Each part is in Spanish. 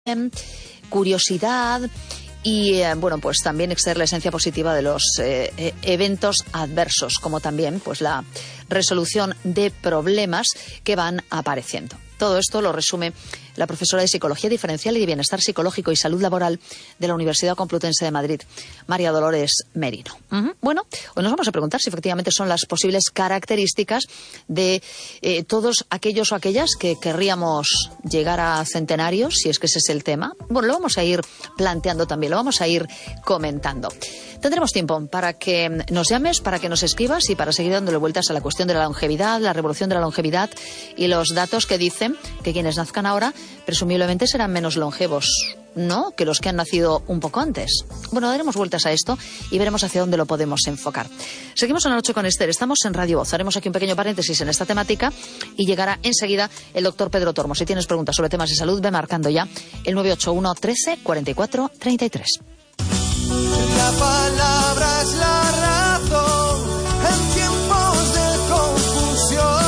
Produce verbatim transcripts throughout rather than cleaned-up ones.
curiosidad y, eh, bueno, pues también extraer la esencia positiva de los eh, eh, eventos adversos, como también pues la resolución de problemas que van apareciendo. Todo esto lo resume la profesora de Psicología Diferencial y de Bienestar Psicológico y Salud Laboral de la Universidad Complutense de Madrid, María Dolores Merino. Uh-huh. Bueno, hoy nos vamos a preguntar si efectivamente son las posibles características de eh, todos aquellos o aquellas que querríamos llegar a centenarios, si es que ese es el tema. Bueno, lo vamos a ir planteando también, lo vamos a ir comentando. Tendremos tiempo para que nos llames, para que nos escribas y para seguir dándole vueltas a la cuestión de la longevidad, la revolución de la longevidad y los datos que dicen que quienes nazcan ahora presumiblemente serán menos longevos, ¿no?, que los que han nacido un poco antes. Bueno, daremos vueltas a esto y veremos hacia dónde lo podemos enfocar. Seguimos en La Noche con Esther, estamos en Radio Voz. Haremos aquí un pequeño paréntesis en esta temática y llegará enseguida el doctor Pedro Tormo. Si tienes preguntas sobre temas de salud, ve marcando ya el nueve ocho uno trece cuarenta y cuatro treinta y tres. La palabra es la razón en tiempos de confusión.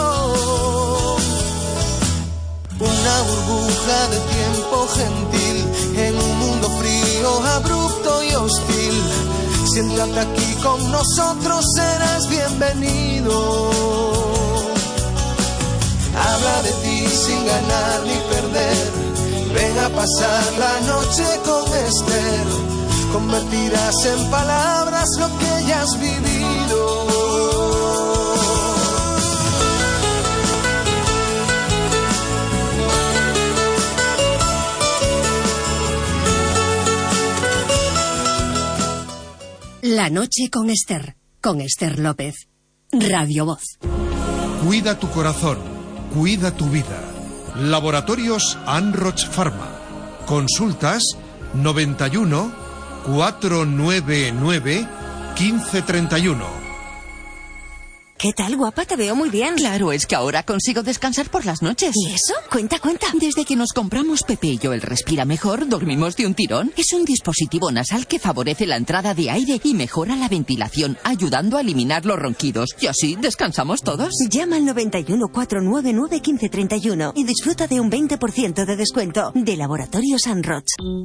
Una burbuja de tiempo gentil en un mundo frío, abrupto y hostil. Siéntate aquí con nosotros, serás bienvenido. Habla de ti sin ganar ni perder. Ven a pasar la noche con Esther. Convertirás en palabras lo que ya has vivido. La Noche con Esther, con Esther López. Radio Voz. Cuida tu corazón, cuida tu vida. Laboratorios Anroch Pharma. Consultas noventa y uno, cuatrocientos noventa y nueve, quince treinta y uno. ¿Qué tal, guapa? Te veo muy bien. Claro, es que ahora consigo descansar por las noches. ¿Y eso? Cuenta, cuenta. Desde que nos compramos Pepe y yo el Respira Mejor, dormimos de un tirón. Es un dispositivo nasal que favorece la entrada de aire y mejora la ventilación, ayudando a eliminar los ronquidos. Y así descansamos todos. Llama al noventa y uno, cuatrocientos noventa y nueve, quince treinta y uno y disfruta de un veinte por ciento de descuento de Laboratorios Anroch.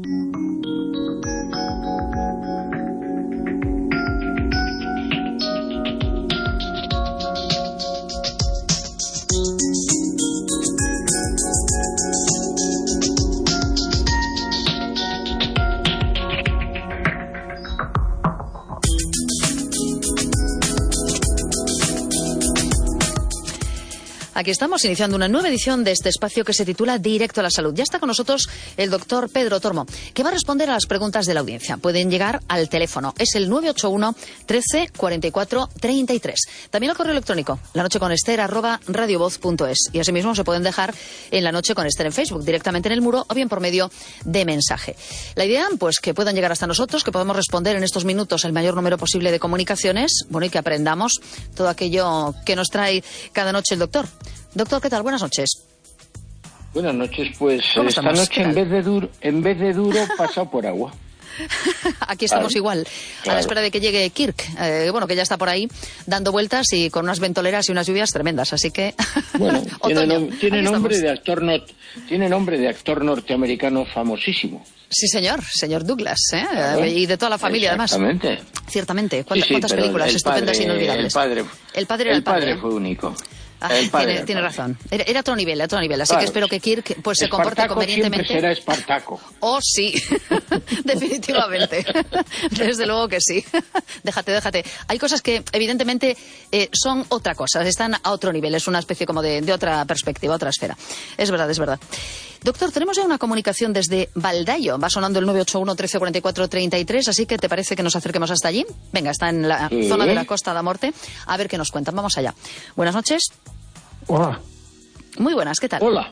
Aquí estamos iniciando una nueva edición de este espacio que se titula Directo a la Salud. Ya está con nosotros el doctor Pedro Tormo, que va a responder a las preguntas de la audiencia. Pueden llegar al teléfono, es el nueve ocho uno trece cuarenta y cuatro treinta y tres. También al correo electrónico, lanocheconester arroba radiovoz punto es. Y asimismo se pueden dejar en La Noche con Esther en Facebook, directamente en el muro o bien por medio de mensaje. La idea, pues, que puedan llegar hasta nosotros, que podamos responder en estos minutos el mayor número posible de comunicaciones, bueno, y que aprendamos todo aquello que nos trae cada noche el doctor. Doctor, ¿qué tal? Buenas noches. Buenas noches, pues esta estamos? noche en vez de duro, en vez de duro, pasado por agua. Aquí estamos Ay, igual, claro. A la espera de que llegue Kirk, eh, bueno, que ya está por ahí dando vueltas y con unas ventoleras y unas lluvias tremendas, así que... Bueno, tiene, nom tiene nombre de actor no tiene nombre de actor norteamericano famosísimo. Sí, señor, señor Douglas, ¿eh? Claro. Y de toda la familia, Exactamente. además. Ciertamente. ¿Cuántas, sí, sí, cuántas películas estupendas e inolvidables? El padre, el padre, era el padre, el padre fue único. Ah, el padre tiene, tiene razón. Era, era otro nivel, era otro nivel. Así claro, que espero que Kirk pues, se comporte Espartaco convenientemente. Siempre será Espartaco. Oh, sí. Definitivamente. Desde luego que sí. Déjate, déjate. Hay cosas que, evidentemente, eh, son otra cosa. Están a otro nivel. Es una especie como de, de otra perspectiva, otra esfera. Es verdad, es verdad. Doctor, tenemos ya una comunicación desde Valdayo. Va sonando el nueve ocho uno trece cuarenta y cuatro treinta y tres. Así que, ¿te parece que nos acerquemos hasta allí? Venga, está en la sí. zona de la Costa da Morte. A ver qué nos cuentan. Vamos allá. Buenas noches. Hola. Muy buenas, ¿qué tal? Hola.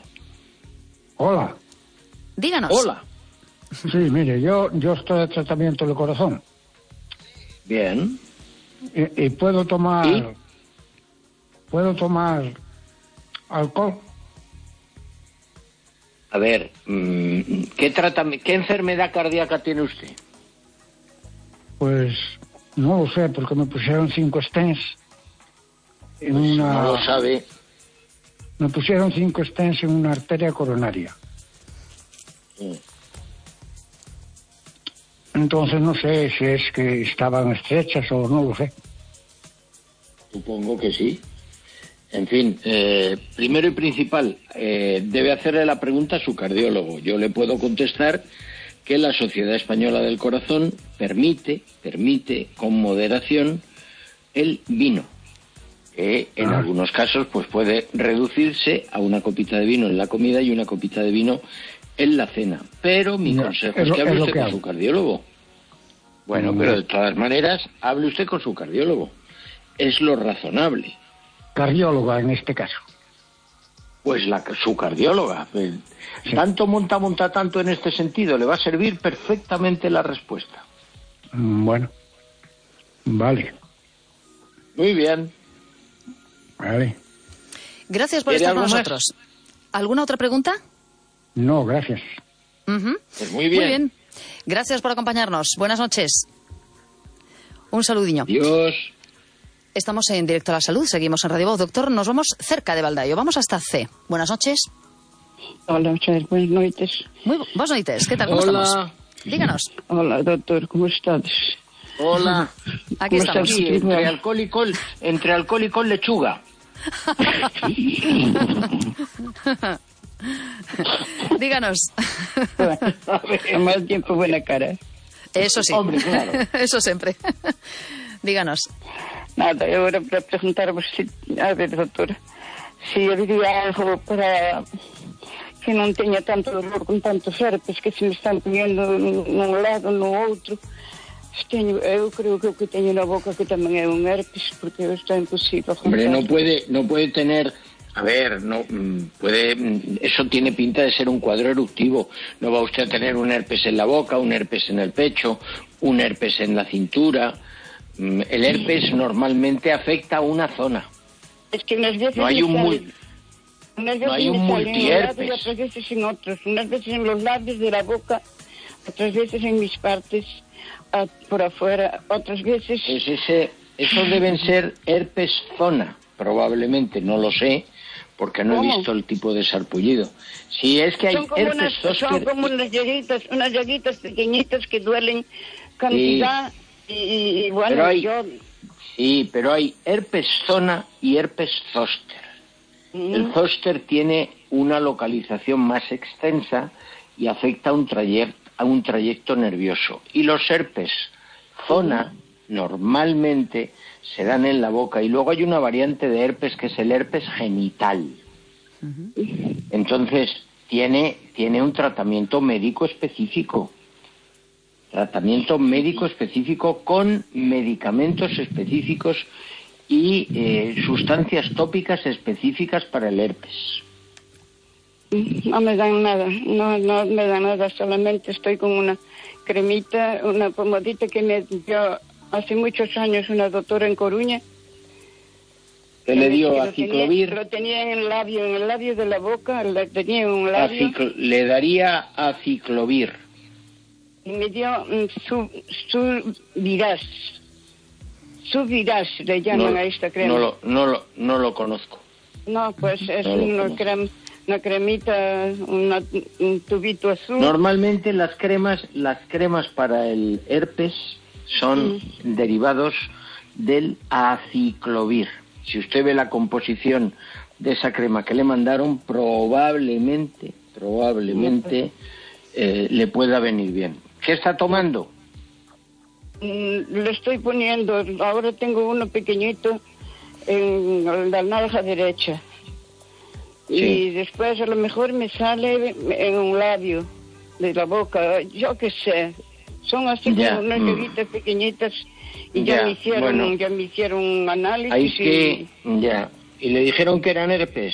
Hola. Díganos. Hola. Sí, mire, yo, yo estoy de tratamiento del corazón. Bien. Y, y puedo tomar... ¿Y? ¿Puedo tomar alcohol? A ver, ¿qué, tratami- ¿qué enfermedad cardíaca tiene usted? Pues no lo sé, porque me pusieron cinco stents en Pues una... no lo sabe. Me pusieron cinco stents en una arteria coronaria. Sí. Entonces no sé si es que estaban estrechas o no lo sé. Supongo que sí. En fin, eh, primero y principal, eh, debe hacerle la pregunta a su cardiólogo. Yo le puedo contestar que la Sociedad Española del Corazón permite, permite con moderación el vino, que en ah. algunos casos pues puede reducirse a una copita de vino en la comida y una copita de vino en la cena. Pero mi no, consejo es, es que hable usted que con hago. su cardiólogo. Bueno, no. pero de todas maneras, hable usted con su cardiólogo. Es lo razonable. Cardióloga en este caso. Pues la, su cardióloga. Sí. Tanto monta, monta tanto en este sentido. Le va a servir perfectamente la respuesta. Bueno. Vale. Muy bien. Vale. Gracias por estar con nosotros. Más? ¿Alguna otra pregunta? No, gracias. Uh-huh. Pues muy bien. Muy bien. Gracias por acompañarnos. Buenas noches. Un saludiño. Adiós. Estamos en Directo a la Salud, seguimos en Radio Voz. Doctor, nos vamos cerca de Baldaio, vamos hasta C. Buenas noches. Hola, muchas buenas noches. Muy buenas noches, ¿qué tal? ¿Cómo Hola. estamos? Díganos. Hola, doctor, ¿cómo estás? Hola. Aquí estamos. Aquí, entre alcohol y col, entre alcohol y con lechuga. Díganos. Bueno, más tiempo buena cara. Eso sí. Hombre, claro. Eso siempre. Díganos. Nada, eu era para preguntarvos si, a ver, doutora, si habría algo para que non teña tanto dolor con tantos herpes que se me están poniendo nun lado, no outro. Teño, eu creo que o que teño na boca que tamén é un herpes, porque está imposible. Hombre, no puede, no puede tener, a ver, no puede, eso tiene pinta de ser un cuadro eruptivo. No va usted a tener un herpes en la boca, un herpes en el pecho, un herpes en la cintura. El herpes normalmente afecta a una zona. Es que unas veces no hay un, sale, mul... unas no hay un multierpes. Y otras veces en otros. Unas veces en los labios de la boca, otras veces en mis partes, a, por afuera, otras veces... Pues ese, esos deben ser herpes zona, probablemente, no lo sé, porque no ¿Cómo? he visto el tipo de sarpullido. Si es que hay son como herpes unas, zóster... Son como unas llaguitas, unas llaguitas pequeñitas que duelen cantidad... Sí. Y, y bueno, pero hay, yo... Sí, pero hay herpes zona y herpes zóster. Mm. El zóster tiene una localización más extensa y afecta a un, trayecto, a un trayecto nervioso. Y los herpes zona mm. normalmente se dan en la boca. Y luego hay una variante de herpes que es el herpes genital. Mm-hmm. Entonces, tiene, tiene un tratamiento médico específico. Tratamiento médico específico con medicamentos específicos y eh, sustancias tópicas específicas para el herpes. No me dan nada, no, no me dan nada, solamente estoy con una cremita, una pomadita que me dio hace muchos años una doctora en Coruña. ¿Qué le dio? Aciclovir. Lo tenía en el labio, en el labio de la boca, lo tenía en un labio. Aciclo, le daría aciclovir. Y me dio um, su, su virás. Su virás le llaman no, a esta crema. No lo, no lo, no lo conozco. No, pues es no una, crema, una cremita, una, un tubito azul. Normalmente las cremas, las cremas para el herpes son mm. derivados del aciclovir. Si usted ve la composición de esa crema que le mandaron, probablemente, probablemente eh, le pueda venir bien. ¿Qué está tomando? Mm, lo estoy poniendo, ahora tengo uno pequeñito en la nalga derecha. Sí. Y después a lo mejor me sale en un labio de la boca, yo qué sé. Son así ya. como unas llaguitas mm. pequeñitas y ya, ya me hicieron bueno, ya me hicieron un análisis. Ahí que, y... ya. ¿Y le dijeron que eran herpes?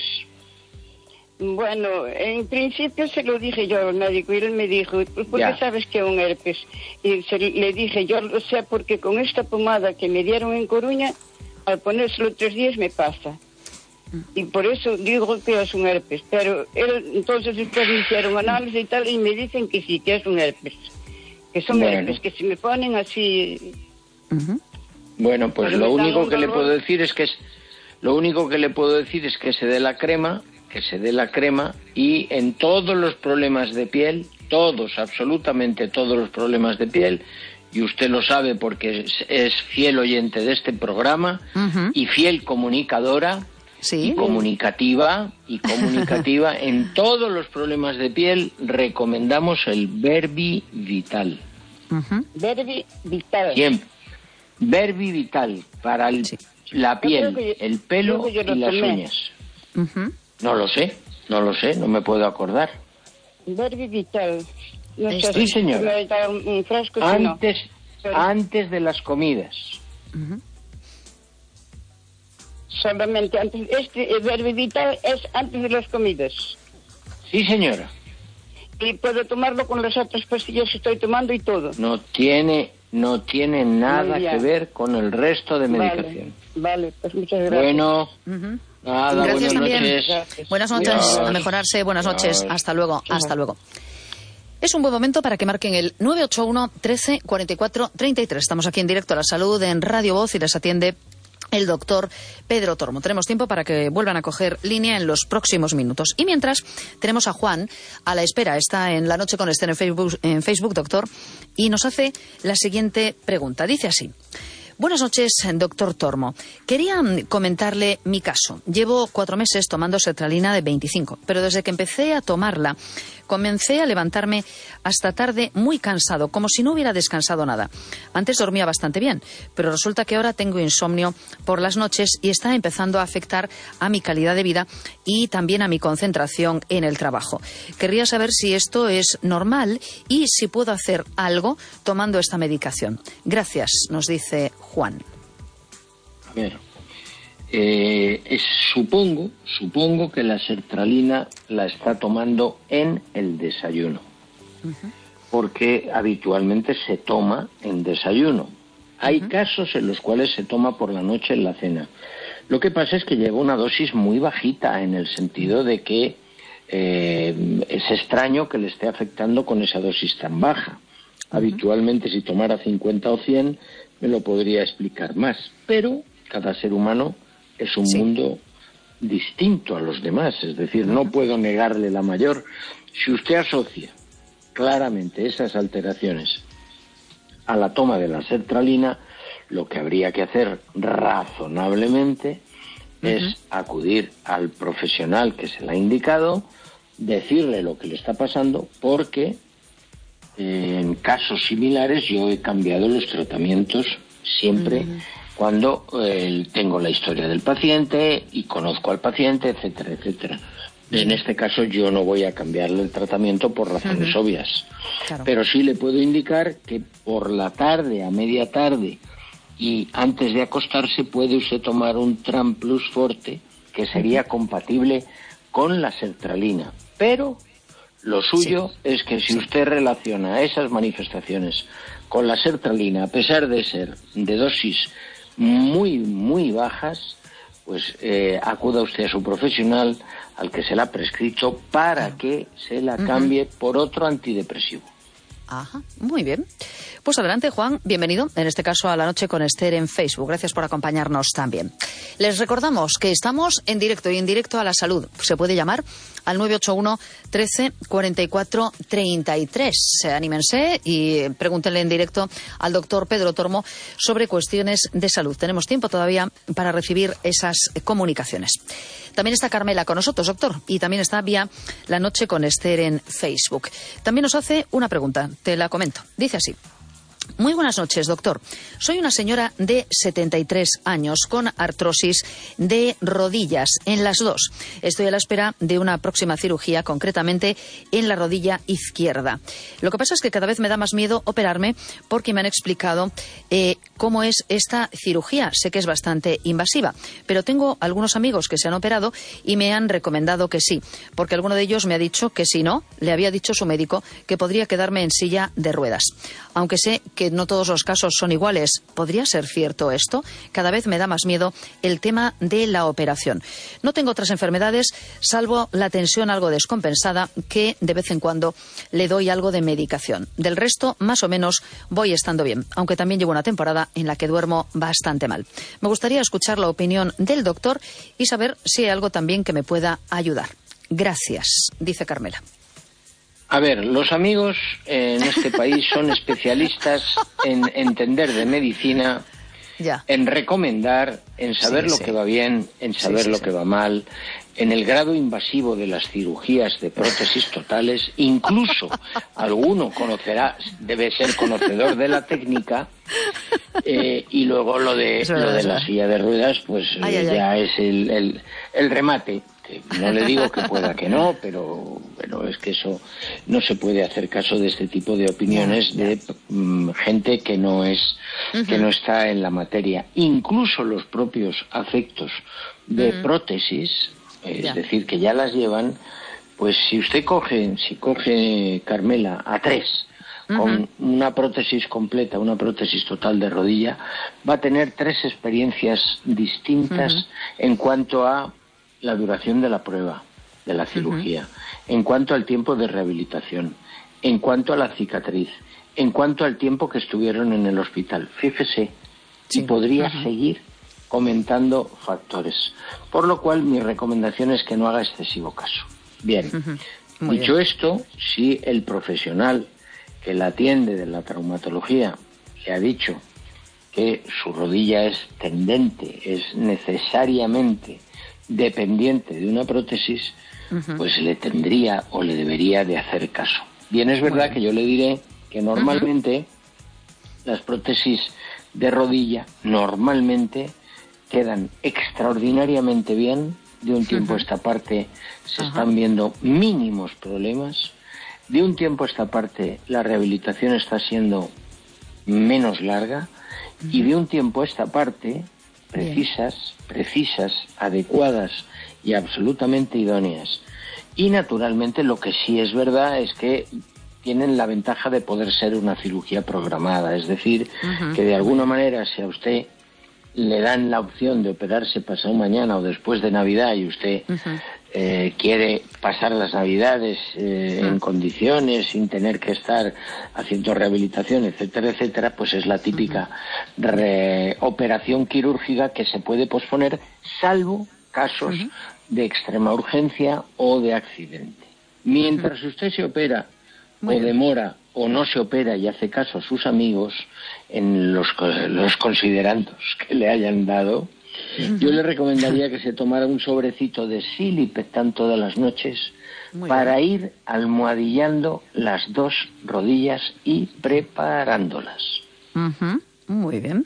Bueno, en principio se lo dije yo al médico y él me dijo, ¿por qué ya. sabes que es un herpes? Y se, le dije, yo lo sé porque con esta pomada que me dieron en Coruña, al ponérselo tres días me pasa. Y por eso digo que es un herpes. Pero él, entonces después me hicieron análisis y tal y me dicen que sí, que es un herpes. Que son bueno. herpes, que si me ponen así... Uh-huh. Bueno, pues lo único que le puedo decir es que es, lo único que le puedo decir es que se dé la crema, que se dé la crema y en todos los problemas de piel todos, absolutamente todos los problemas de piel, y usted lo sabe porque es, es fiel oyente de este programa, uh-huh. y fiel comunicadora, ¿sí? y comunicativa, y comunicativa en todos los problemas de piel, recomendamos el Verbi Vital. Uh-huh. Verbi Vital. Siempre. Verbi Vital, para el, sí. la piel, yo, el pelo y las tomé. uñas. Uh-huh. No lo sé, no lo sé, no me puedo acordar. Verbi Vital. No sé, sí, señora. Un, un frasco, antes, no. antes de las comidas. Uh-huh. Solamente antes. Este el Verbi Vital es antes de las comidas. Sí, señora. Y puedo tomarlo con las otras pastillas que estoy tomando y todo. No tiene, no tiene nada que ver con el resto de medicación. Vale, vale, pues muchas gracias. Bueno. Uh-huh. Nada, gracias buenas también. Noches. Gracias. Buenas noches, Dios. A mejorarse. Buenas Dios. noches. Hasta luego, Dios. hasta luego. Es un buen momento para que marquen el nueve ocho uno, trece, cuarenta y cuatro, treinta y tres. Estamos aquí en directo a la salud en Radio Voz y les atiende el doctor Pedro Tormo. Tenemos tiempo para que vuelvan a coger línea en los próximos minutos. Y mientras, tenemos a Juan a la espera. Está en La Noche con Esther en Facebook, en Facebook, doctor, y nos hace la siguiente pregunta. Dice así. Buenas noches, doctor Tormo. Quería comentarle mi caso. Llevo cuatro meses tomando sertralina de veinticinco, pero desde que empecé a tomarla, comencé a levantarme hasta tarde muy cansado, como si no hubiera descansado nada. Antes dormía bastante bien, pero resulta que ahora tengo insomnio por las noches y está empezando a afectar a mi calidad de vida y también a mi concentración en el trabajo. Querría saber si esto es normal y si puedo hacer algo tomando esta medicación. Gracias, nos dice Juan. A ver, eh, es, supongo, supongo que la sertralina la está tomando en el desayuno, uh-huh. porque habitualmente se toma en desayuno. Hay uh-huh. casos en los cuales se toma por la noche en la cena. Lo que pasa es que lleva una dosis muy bajita, en el sentido de que eh, es extraño que le esté afectando con esa dosis tan baja. Uh-huh. Habitualmente, si tomara cincuenta o cien, me lo podría explicar más, pero cada ser humano es un sí. mundo distinto a los demás, es decir, no puedo negarle la mayor. Si usted asocia claramente esas alteraciones a la toma de la sertralina, lo que habría que hacer razonablemente uh-huh. es acudir al profesional que se la ha indicado, decirle lo que le está pasando, porque en casos similares yo he cambiado los tratamientos siempre uh-huh. cuando eh, tengo la historia del paciente y conozco al paciente, etcétera, etcétera. En este caso yo no voy a cambiarle el tratamiento por razones uh-huh. obvias, claro. pero sí le puedo indicar que por la tarde, a media tarde y antes de acostarse, puede usted tomar un Tram Plus Forte, que sería uh-huh. compatible con la sertralina, pero lo suyo sí. es que si usted relaciona esas manifestaciones con la sertralina, a pesar de ser de dosis muy, muy bajas, pues eh, acuda usted a su profesional, al que se la ha prescrito, para que se la cambie uh-huh. por otro antidepresivo. Ajá, muy bien. Pues adelante, Juan, bienvenido, en este caso a La Noche con Esther en Facebook. Gracias por acompañarnos también. Les recordamos que estamos en directo y en directo a la salud. Se puede llamar al nueve ocho uno, trece, cuarenta y cuatro, treinta y tres. Anímense y pregúntenle en directo al doctor Pedro Tormo sobre cuestiones de salud. Tenemos tiempo todavía para recibir esas comunicaciones. También está Carmela con nosotros, doctor, y también está vía La Noche con Esther en Facebook. También nos hace una pregunta, te la comento. Dice así. Muy buenas noches, doctor. Soy una señora de setenta y tres años con artrosis de rodillas en las dos. Estoy a la espera de una próxima cirugía, concretamente en la rodilla izquierda. Lo que pasa es que cada vez me da más miedo operarme porque me han explicado eh, cómo es esta cirugía. Sé que es bastante invasiva, pero tengo algunos amigos que se han operado y me han recomendado que sí, porque alguno de ellos me ha dicho que si no, le había dicho su médico que podría quedarme en silla de ruedas. Aunque sé que no todos los casos son iguales. ¿Podría ser cierto esto? Cada vez me da más miedo el tema de la operación. No tengo otras enfermedades, salvo la tensión algo descompensada, que de vez en cuando le doy algo de medicación. Del resto, más o menos, voy estando bien, aunque también llevo una temporada en la que duermo bastante mal. Me gustaría escuchar la opinión del doctor y saber si hay algo también que me pueda ayudar. Gracias, dice Carmela. A ver, los amigos en este país son especialistas en entender de medicina, ya. en recomendar, en saber sí, lo sí. que va bien, en saber sí, sí, lo sí. que va mal, en el grado invasivo de las cirugías de prótesis totales. Incluso alguno conocerá, debe ser conocedor de la técnica, eh, y luego lo de, lo de la silla de ruedas, pues ay, eh, ay, ya ay. es el, el, el remate. No le digo que pueda que no, pero, pero es que eso no se puede hacer caso de este tipo de opiniones de um, gente que no es uh-huh. que no está en la materia. Incluso los propios afectos de uh-huh. prótesis, es yeah. decir, que ya las llevan, pues si usted coge, si coge Carmela a tres uh-huh. con una prótesis completa, una prótesis total de rodilla, va a tener tres experiencias distintas uh-huh. en cuanto a la duración de la prueba, de la cirugía, uh-huh. en cuanto al tiempo de rehabilitación, en cuanto a la cicatriz, en cuanto al tiempo que estuvieron en el hospital. Fíjese, sí. y podría uh-huh. seguir comentando factores. Por lo cual, mi recomendación es que no haga excesivo caso. Bien, uh-huh. dicho bien. esto, si el profesional que la atiende de la traumatología le ha dicho que su rodilla es tendente, es necesariamente dependiente de una prótesis, uh-huh. pues le tendría o le debería de hacer caso. Bien, es verdad bueno. que yo le diré que normalmente uh-huh. las prótesis de rodilla normalmente quedan extraordinariamente bien. De un tiempo uh-huh. a esta parte se uh-huh. están viendo mínimos problemas. De un tiempo a esta parte la rehabilitación está siendo menos larga. Uh-huh. Y de un tiempo a esta parte precisas, Bien. precisas, adecuadas y absolutamente idóneas. Y naturalmente lo que sí es verdad es que tienen la ventaja de poder ser una cirugía programada, es decir, uh-huh. que de alguna manera si a usted le dan la opción de operarse pasado mañana o después de Navidad y usted uh-huh. eh, quiere pasar las Navidades eh, uh-huh. en condiciones, sin tener que estar haciendo rehabilitación, etcétera, etcétera, pues es la típica uh-huh. re- operación quirúrgica que se puede posponer, salvo casos uh-huh. de extrema urgencia o de accidente. Mientras uh-huh. usted se opera Muy o bien. demora o no se opera y hace caso a sus amigos en los, los considerandos que le hayan dado, uh-huh. yo le recomendaría que se tomara un sobrecito de Silipectan todas las noches Muy para bien. ir almohadillando las dos rodillas y preparándolas. Uh-huh. Muy bien.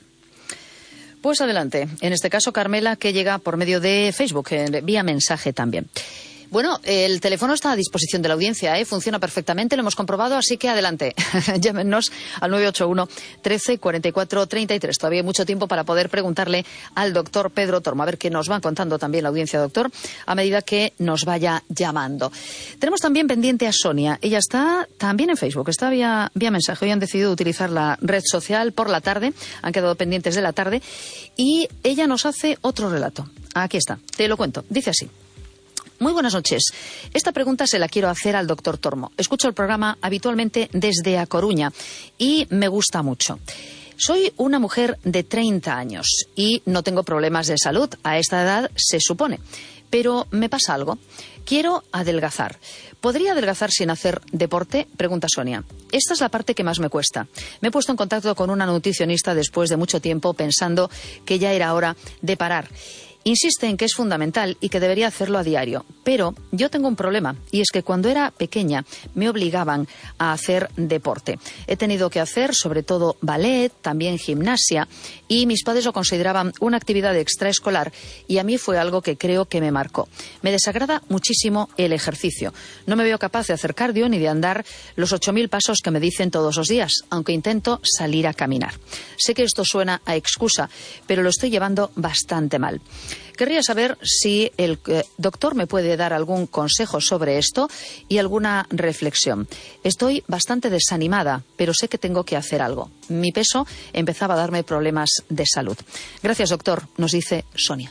Pues adelante. En este caso, Carmela, que llega por medio de Facebook, eh, vía mensaje también. Bueno, el teléfono está a disposición de la audiencia, ¿eh? Funciona perfectamente, lo hemos comprobado, así que adelante. Llámenos al nueve ocho uno, trece, cuarenta y cuatro, treinta y tres. Todavía hay mucho tiempo para poder preguntarle al doctor Pedro Tormo, a ver qué nos van contando también la audiencia, doctor, a medida que nos vaya llamando. Tenemos también pendiente a Sonia. Ella está también en Facebook, está vía, vía mensaje. Hoy han decidido utilizar la red social por la tarde, han quedado pendientes de la tarde, y ella nos hace otro relato. Aquí está, te lo cuento. Dice así. Muy buenas noches. Esta pregunta se la quiero hacer al doctor Tormo. Escucho el programa habitualmente desde A Coruña y me gusta mucho. Soy una mujer de treinta años y no tengo problemas de salud. A esta edad se supone. Pero me pasa algo. Quiero adelgazar. ¿Podría adelgazar sin hacer deporte? Pregunta Sonia. Esta es la parte que más me cuesta. Me he puesto en contacto con una nutricionista después de mucho tiempo pensando que ya era hora de parar. Insiste en que es fundamental y que debería hacerlo a diario. Pero yo tengo un problema, y es que cuando era pequeña me obligaban a hacer deporte. He tenido que hacer sobre todo ballet, también gimnasia, y mis padres lo consideraban una actividad extraescolar, y a mí fue algo que creo que me marcó. Me desagrada muchísimo el ejercicio. No me veo capaz de hacer cardio ni de andar los ocho mil pasos que me dicen todos los días, aunque intento salir a caminar. Sé que esto suena a excusa, pero lo estoy llevando bastante mal. Querría saber si el eh, doctor me puede dar algún consejo sobre esto y alguna reflexión. Estoy bastante desanimada, pero sé que tengo que hacer algo. Mi peso empezaba a darme problemas de salud. Gracias, doctor, nos dice Sonia.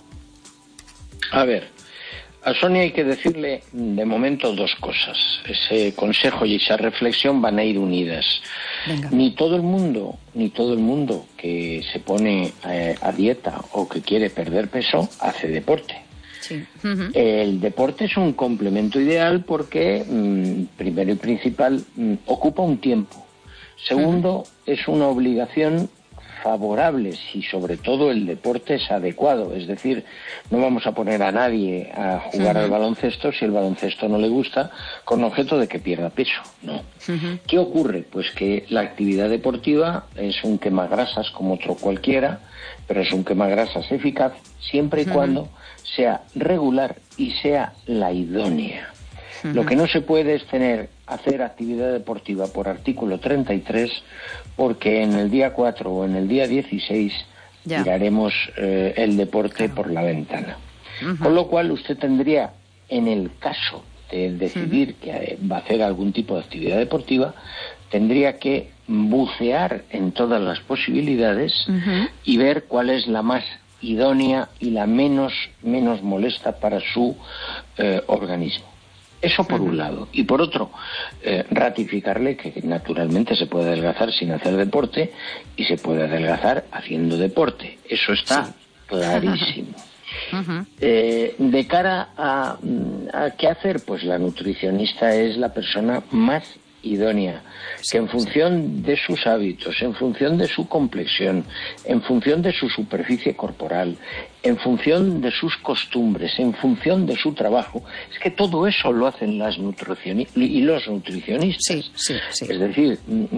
A ver, a Sonia hay que decirle de momento dos cosas. Ese consejo y esa reflexión van a ir unidas. Venga. Ni todo el mundo, ni todo el mundo que se pone eh, a dieta o que quiere perder peso hace deporte. Sí. Uh-huh. El deporte es un complemento ideal porque, mmm, primero y principal, mmm, ocupa un tiempo. Segundo, uh-huh. es una obligación favorable si sobre todo el deporte es adecuado, es decir, no vamos a poner a nadie a jugar uh-huh. al baloncesto si el baloncesto no le gusta con objeto de que pierda peso, no. Uh-huh. ¿Qué ocurre? Pues que la actividad deportiva es un quemagrasas como otro cualquiera, pero es un quemagrasas eficaz siempre y uh-huh. cuando sea regular y sea la idónea. Uh-huh. Lo que no se puede es tener hacer actividad deportiva por artículo treinta y tres, porque en el día cuatro o en el día dieciséis ya. tiraremos eh, el deporte claro. por la ventana. Uh-huh. Con lo cual usted tendría, en el caso de decidir uh-huh. que va a hacer algún tipo de actividad deportiva, tendría que bucear en todas las posibilidades uh-huh. y ver cuál es la más idónea y la menos, menos molesta para su eh, organismo. Eso por uh-huh. un lado. Y por otro, eh, ratificarle que naturalmente se puede adelgazar sin hacer deporte y se puede adelgazar haciendo deporte. Eso está sí. clarísimo. Uh-huh. Eh, de cara a, a qué hacer, pues la nutricionista es la persona más idónea, que en función de sus hábitos, en función de su complexión, en función de su superficie corporal, en función de sus costumbres, en función de su trabajo, es que todo eso lo hacen las nutricionistas y los nutricionistas. Sí, sí, sí. Es decir,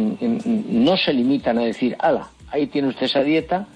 no se limitan a decir, ala, ahí tiene usted esa dieta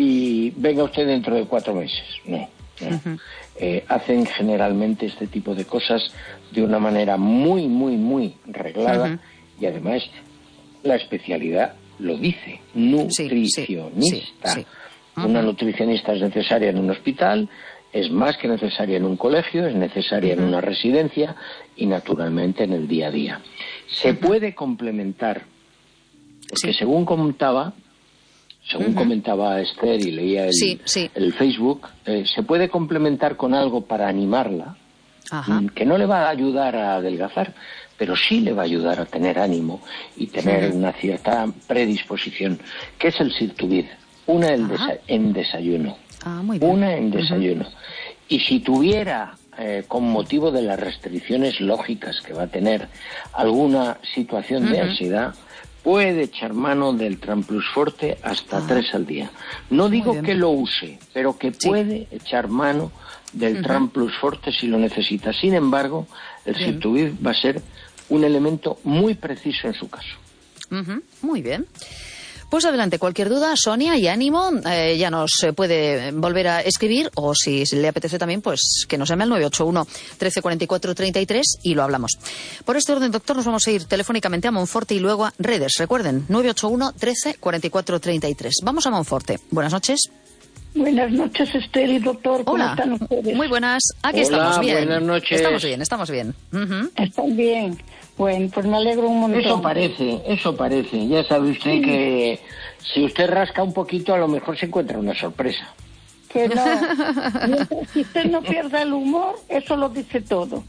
y venga usted dentro de cuatro meses. No, no. Uh-huh. Eh, hacen generalmente este tipo de cosas de una manera muy, muy, muy reglada uh-huh. y además la especialidad lo dice, nutricionista. Sí, sí, sí. Uh-huh. Una nutricionista es necesaria en un hospital, es más que necesaria en un colegio, es necesaria uh-huh. en una residencia y naturalmente en el día a día. Se uh-huh. puede complementar, porque sí. según comentaba, según uh-huh. comentaba Esther y leía el, sí, sí. el Facebook, eh, se puede complementar con algo para animarla, Ajá. que no le va a ayudar a adelgazar, pero sí le va a ayudar a tener ánimo y tener uh-huh. una cierta predisposición, que es el Sirtuvid, una en, desa- en desayuno, ah, muy bien. una en desayuno. Uh-huh. Y si tuviera, eh, con motivo de las restricciones lógicas que va a tener, alguna situación uh-huh. de ansiedad, puede echar mano del Tramplus Forte hasta ah. tres al día. No digo que lo use, pero que sí. puede echar mano del uh-huh. Tramplus Forte si lo necesita. Sin embargo, el Sirtuvid va a ser un elemento muy preciso en su caso. Uh-huh. Muy bien. Pues adelante, cualquier duda, Sonia, y ánimo, eh, ya nos puede volver a escribir, o si le apetece también, pues que nos llame al nueve ocho uno, trece cuarenta y cuatro, treinta y tres y lo hablamos. Por este orden, doctor, nos vamos a ir telefónicamente a Monforte y luego a redes. Recuerden, nueve ocho uno, trece cuarenta y cuatro, treinta y tres. Vamos a Monforte. Buenas noches. Buenas noches, Esther y doctor. ¿Cómo Hola. están ustedes? Muy buenas. Aquí Hola, estamos bien. Buenas noches. Estamos bien, estamos bien. Uh-huh. Están bien. Bueno, pues me alegro un montón. Eso parece, eso parece. Ya sabe usted sí. que si usted rasca un poquito, a lo mejor se encuentra una sorpresa. Que no. Mientras que usted no pierda el humor, eso lo dice todo.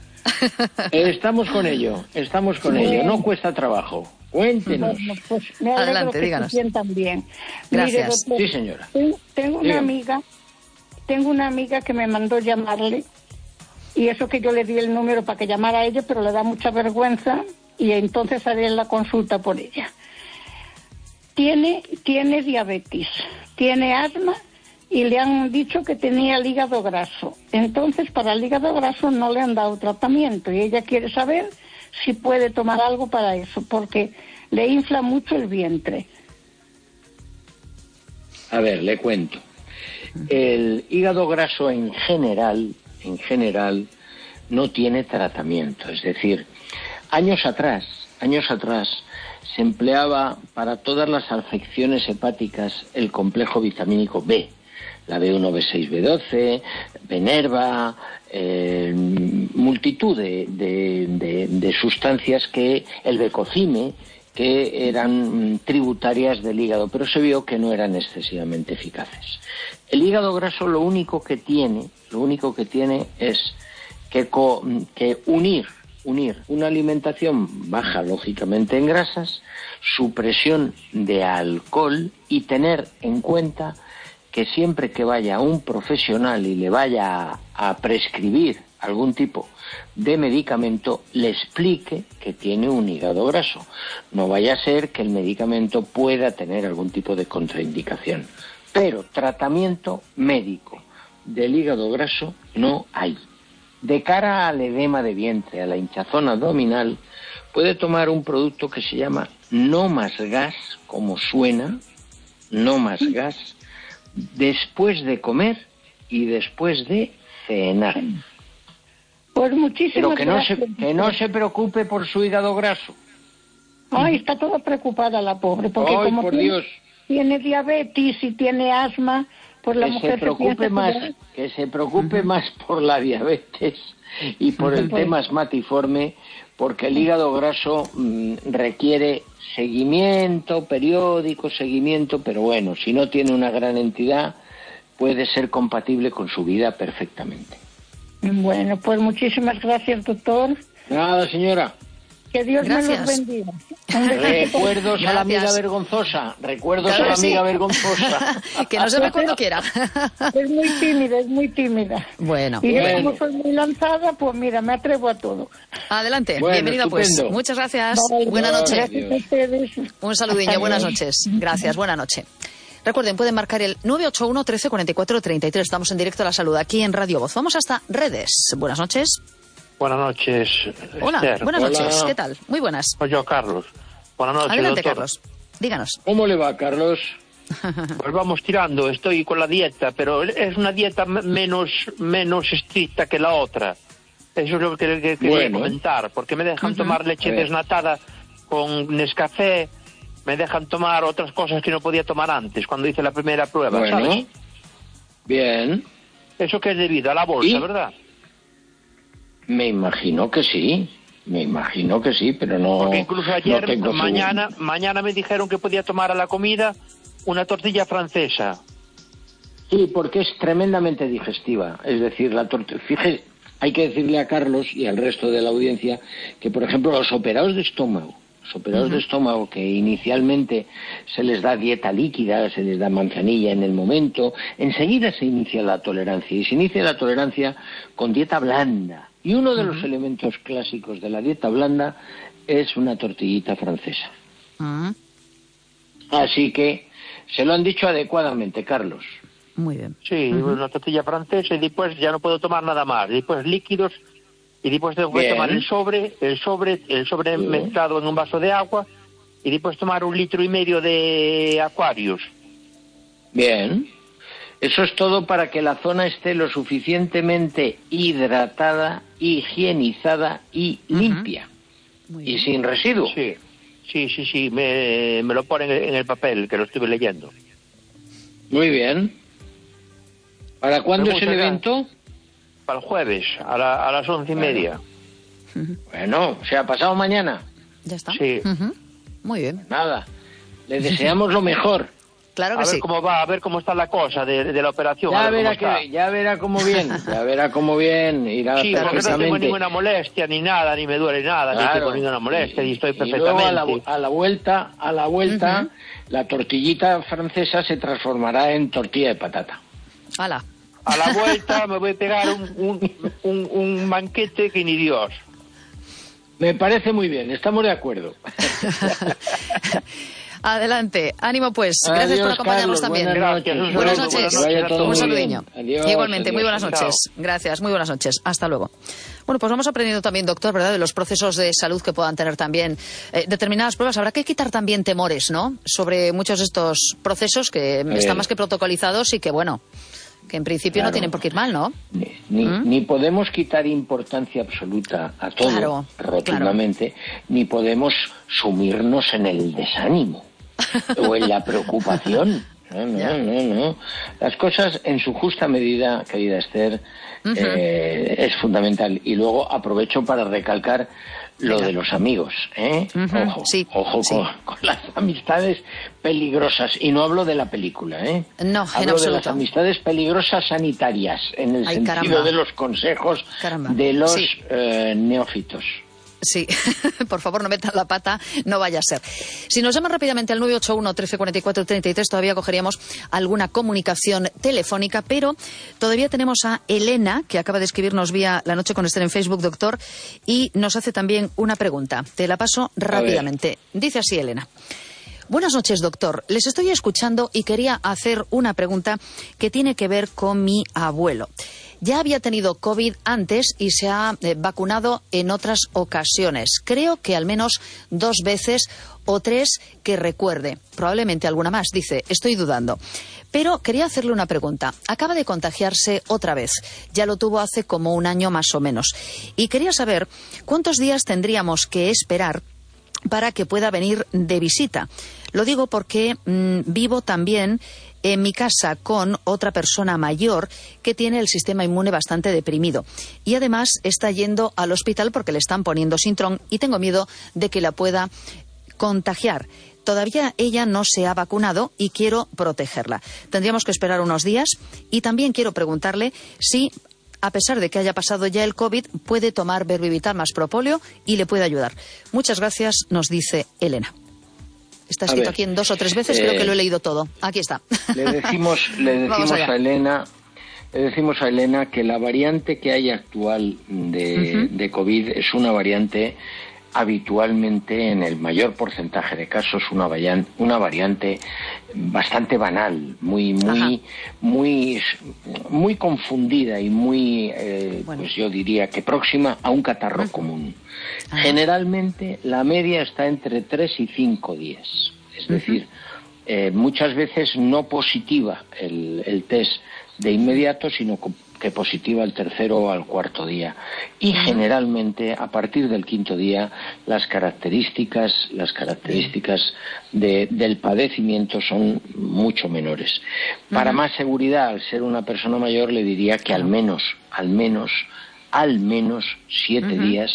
Estamos con ello, estamos con sí. ello. No cuesta trabajo. Cuéntenos. Bueno, pues me alegro Adelante, que díganos. se sientan bien. Gracias. Mire, doctor, sí, señora. Tengo, tengo una Dígame. amiga, tengo una amiga que me mandó llamarle, y eso que yo le di el número para que llamara a ella, pero le da mucha vergüenza, y entonces haré la consulta por ella. Tiene, tiene diabetes, tiene asma, y le han dicho que tenía el hígado graso. Entonces, para el hígado graso no le han dado tratamiento, y ella quiere saber si puede tomar algo para eso, porque le infla mucho el vientre. A ver, le cuento. El hígado graso en general, en general, no tiene tratamiento. Es decir, años atrás, años atrás, se empleaba para todas las afecciones hepáticas el complejo vitamínico B, la B uno, B seis, B doce, B-Nerva, eh, multitud de, de, de, de sustancias que el Becocime, que eran tributarias del hígado, pero se vio que no eran excesivamente eficaces. El hígado graso lo único que tiene, lo único que tiene es que, co, que unir, unir una alimentación baja, lógicamente, en grasas, supresión de alcohol y tener en cuenta que siempre que vaya a un profesional y le vaya a, a prescribir algún tipo de medicamento, le explique que tiene un hígado graso. No vaya a ser que el medicamento pueda tener algún tipo de contraindicación. Pero tratamiento médico del hígado graso no hay. De cara al edema de vientre, a la hinchazón abdominal, puede tomar un producto que se llama No Más Gas, como suena, No Más Gas, después de comer y después de cenar. Pues muchísimas Pero que no gracias. se, que no se preocupe por su hígado graso. Ay, está toda preocupada la pobre, porque Ay, como por tiene, Dios. tiene diabetes y tiene asma, pues la Que mujer se preocupe piensa más, que... que se preocupe uh-huh. más por la diabetes y por el tema asmatiforme, porque el hígado graso mmm, requiere seguimiento periódico, seguimiento, pero bueno, si no tiene una gran entidad, puede ser compatible con su vida perfectamente. Bueno, pues muchísimas gracias, doctor. Nada, señora. Que Dios Gracias. me los bendiga. Recuerdos Gracias. a la amiga vergonzosa. Recuerdos Claro a la que sí. amiga vergonzosa. Que no se ve cuando quiera. Es muy tímida, es muy tímida. Bueno. Y yo Bueno. como soy muy lanzada, pues mira, me atrevo a todo. Adelante. Bueno, Bienvenida, pues. estupendo. Muchas gracias. Vale, Buenas Dios. noches. Gracias a ustedes. Un saludiño. Buenas noches. Gracias. Buenas noches. Recuerden, pueden marcar el nueve ocho uno, trece, cuarenta y cuatro, treinta y tres. Estamos en directo a la salud aquí en Radio Voz. Vamos hasta redes. Buenas noches. Buenas noches, Hola, Esther. buenas Hola. noches. ¿Qué tal? Muy buenas. Soy yo, Carlos. Buenas noches, Adelante, doctor. Carlos. Díganos. ¿Cómo le va, Carlos? Pues vamos tirando, estoy con la dieta, pero es una dieta m- menos menos estricta que la otra. Eso es lo que, que quería Bueno. comentar, porque me dejan Ujú. tomar leche A ver. desnatada con Nescafé, me dejan tomar otras cosas que no podía tomar antes, cuando hice la primera prueba, Bueno, ¿sabes? bien. Eso que es debido a la bolsa, ¿Y? ¿verdad? Me imagino que sí. Me imagino que sí, pero no. Porque incluso no ayer, tengo mañana, mañana me dijeron que podía tomar a la comida una tortilla francesa. Sí, porque es tremendamente digestiva. Es decir, la tortilla. Fíjese, hay que decirle a Carlos y al resto de la audiencia que, por ejemplo, los operados de estómago, los operados uh-huh. de estómago que inicialmente se les da dieta líquida, se les da manzanilla en el momento, enseguida se inicia la tolerancia. Y se inicia la tolerancia con dieta blanda. Y uno de uh-huh. los elementos clásicos de la dieta blanda es una tortillita francesa. Uh-huh. Así que se lo han dicho adecuadamente, Carlos. Muy bien. Sí, uh-huh. una tortilla francesa y después ya no puedo tomar nada más. Después líquidos y después tengo que Bien. tomar el sobre, el sobre, el sobre Bien. mezclado en un vaso de agua y después tomar un litro y medio de Aquarius. Bien. Eso es todo para que la zona esté lo suficientemente hidratada, higienizada y uh-huh. limpia. Y sin residuos. Sí, sí, sí, sí. Me, me lo ponen en el papel, que lo estuve leyendo. Muy bien. ¿Para cuándo es el evento? Para el jueves, a, la, a las once y bueno. media. Bueno, o sea, pasado mañana. Ya está. Sí. Uh-huh. Muy bien. Nada. Le deseamos lo mejor. Claro que a ver sí. cómo va, a ver cómo está la cosa de, de la operación. Ya a ver verá, cómo que, ya verá cómo bien, ya verá cómo bien, irá sí, porque no tengo perfectamente. ninguna molestia, ni nada, ni me duele nada, Claro. ni tengo ninguna molestia, y, y estoy y perfectamente. luego a la, a la vuelta, a la vuelta, uh-huh. la tortillita francesa se transformará en tortilla de patata. ¡Hala! A la vuelta me voy a pegar un, un, un, un banquete que ni Dios. Me parece muy bien, estamos de acuerdo. Adelante, ánimo pues. Gracias Adiós, por acompañarnos Carlos, también. Buenas noches. Buenas, Buenas noches. noches. Buenas noches. Un saludiño. Adiós, Igualmente, adiós, muy buenas adiós. noches. Gracias, muy buenas noches. Hasta luego. Bueno, pues vamos aprendiendo también, doctor, ¿verdad?, de los procesos de salud que puedan tener también eh, determinadas pruebas. Habrá que quitar también temores, ¿no?, sobre muchos de estos procesos que eh. están más que protocolizados y que, bueno, que en principio Claro. no tienen por qué ir mal, ¿no? Ni, ni, ¿Mm? ni podemos quitar importancia absoluta a todo, claro, rotundamente, claro. ni podemos sumirnos en el desánimo o en la preocupación. No, no, no, no. Las cosas en su justa medida, querida Esther, uh-huh. eh, es fundamental. Y luego aprovecho para recalcar lo Venga. de los amigos, ¿eh? Uh-huh. Ojo, sí, ojo sí. Con, con las amistades peligrosas. Y no hablo de la película, ¿eh? No, hablo en absoluto. de las amistades peligrosas sanitarias, en el Ay, sentido caramba. de los consejos caramba. de los sí. eh, neófitos. Sí, por favor no metan la pata, no vaya a ser. Si nos llaman rápidamente al nueve ocho uno, trece cuarenta y cuatro, treinta y tres, todavía cogeríamos alguna comunicación telefónica, pero todavía tenemos a Elena, que acaba de escribirnos vía La Noche con Esther en Facebook, doctor, y nos hace también una pregunta. Te la paso rápidamente. Dice así Elena. Buenas noches, doctor. Les estoy escuchando y quería hacer una pregunta que tiene que ver con mi abuelo. Ya había tenido COVID antes y se ha eh, vacunado en otras ocasiones. Creo que al menos dos veces o tres que recuerde. Probablemente alguna más, dice. Estoy dudando. Pero quería hacerle una pregunta. Acaba de contagiarse otra vez. Ya lo tuvo hace como un año más o menos. Y quería saber cuántos días tendríamos que esperar para que pueda venir de visita. Lo digo porque mmm, vivo también en mi casa con otra persona mayor que tiene el sistema inmune bastante deprimido. Y además está yendo al hospital porque le están poniendo Sintrón y tengo miedo de que la pueda contagiar. Todavía ella no se ha vacunado y quiero protegerla. Tendríamos que esperar unos días y también quiero preguntarle si, a pesar de que haya pasado ya el COVID, puede tomar Verbivital más propóleo y le puede ayudar. Muchas gracias, nos dice Elena. Está escrito aquí en dos o tres veces, eh, creo que lo he leído todo. Aquí está. Le decimos, le decimos a Elena, le decimos a Elena que la variante que hay actual de, uh-huh. de COVID es una variante habitualmente, en el mayor porcentaje de casos, una variante, una variante bastante banal, muy muy Ajá. muy muy confundida y muy eh, bueno. pues yo diría que próxima a un catarro Ajá. común. Ajá. Generalmente la media está entre tres y cinco días, es Ajá. decir, eh, muchas veces no positiva el, el test de inmediato, sino que positiva al tercero o al cuarto día. Y generalmente, a partir del quinto día, las características, las características de, del padecimiento son mucho menores. Para uh-huh. más seguridad, al ser una persona mayor, le diría que al menos, al menos, al menos siete uh-huh. días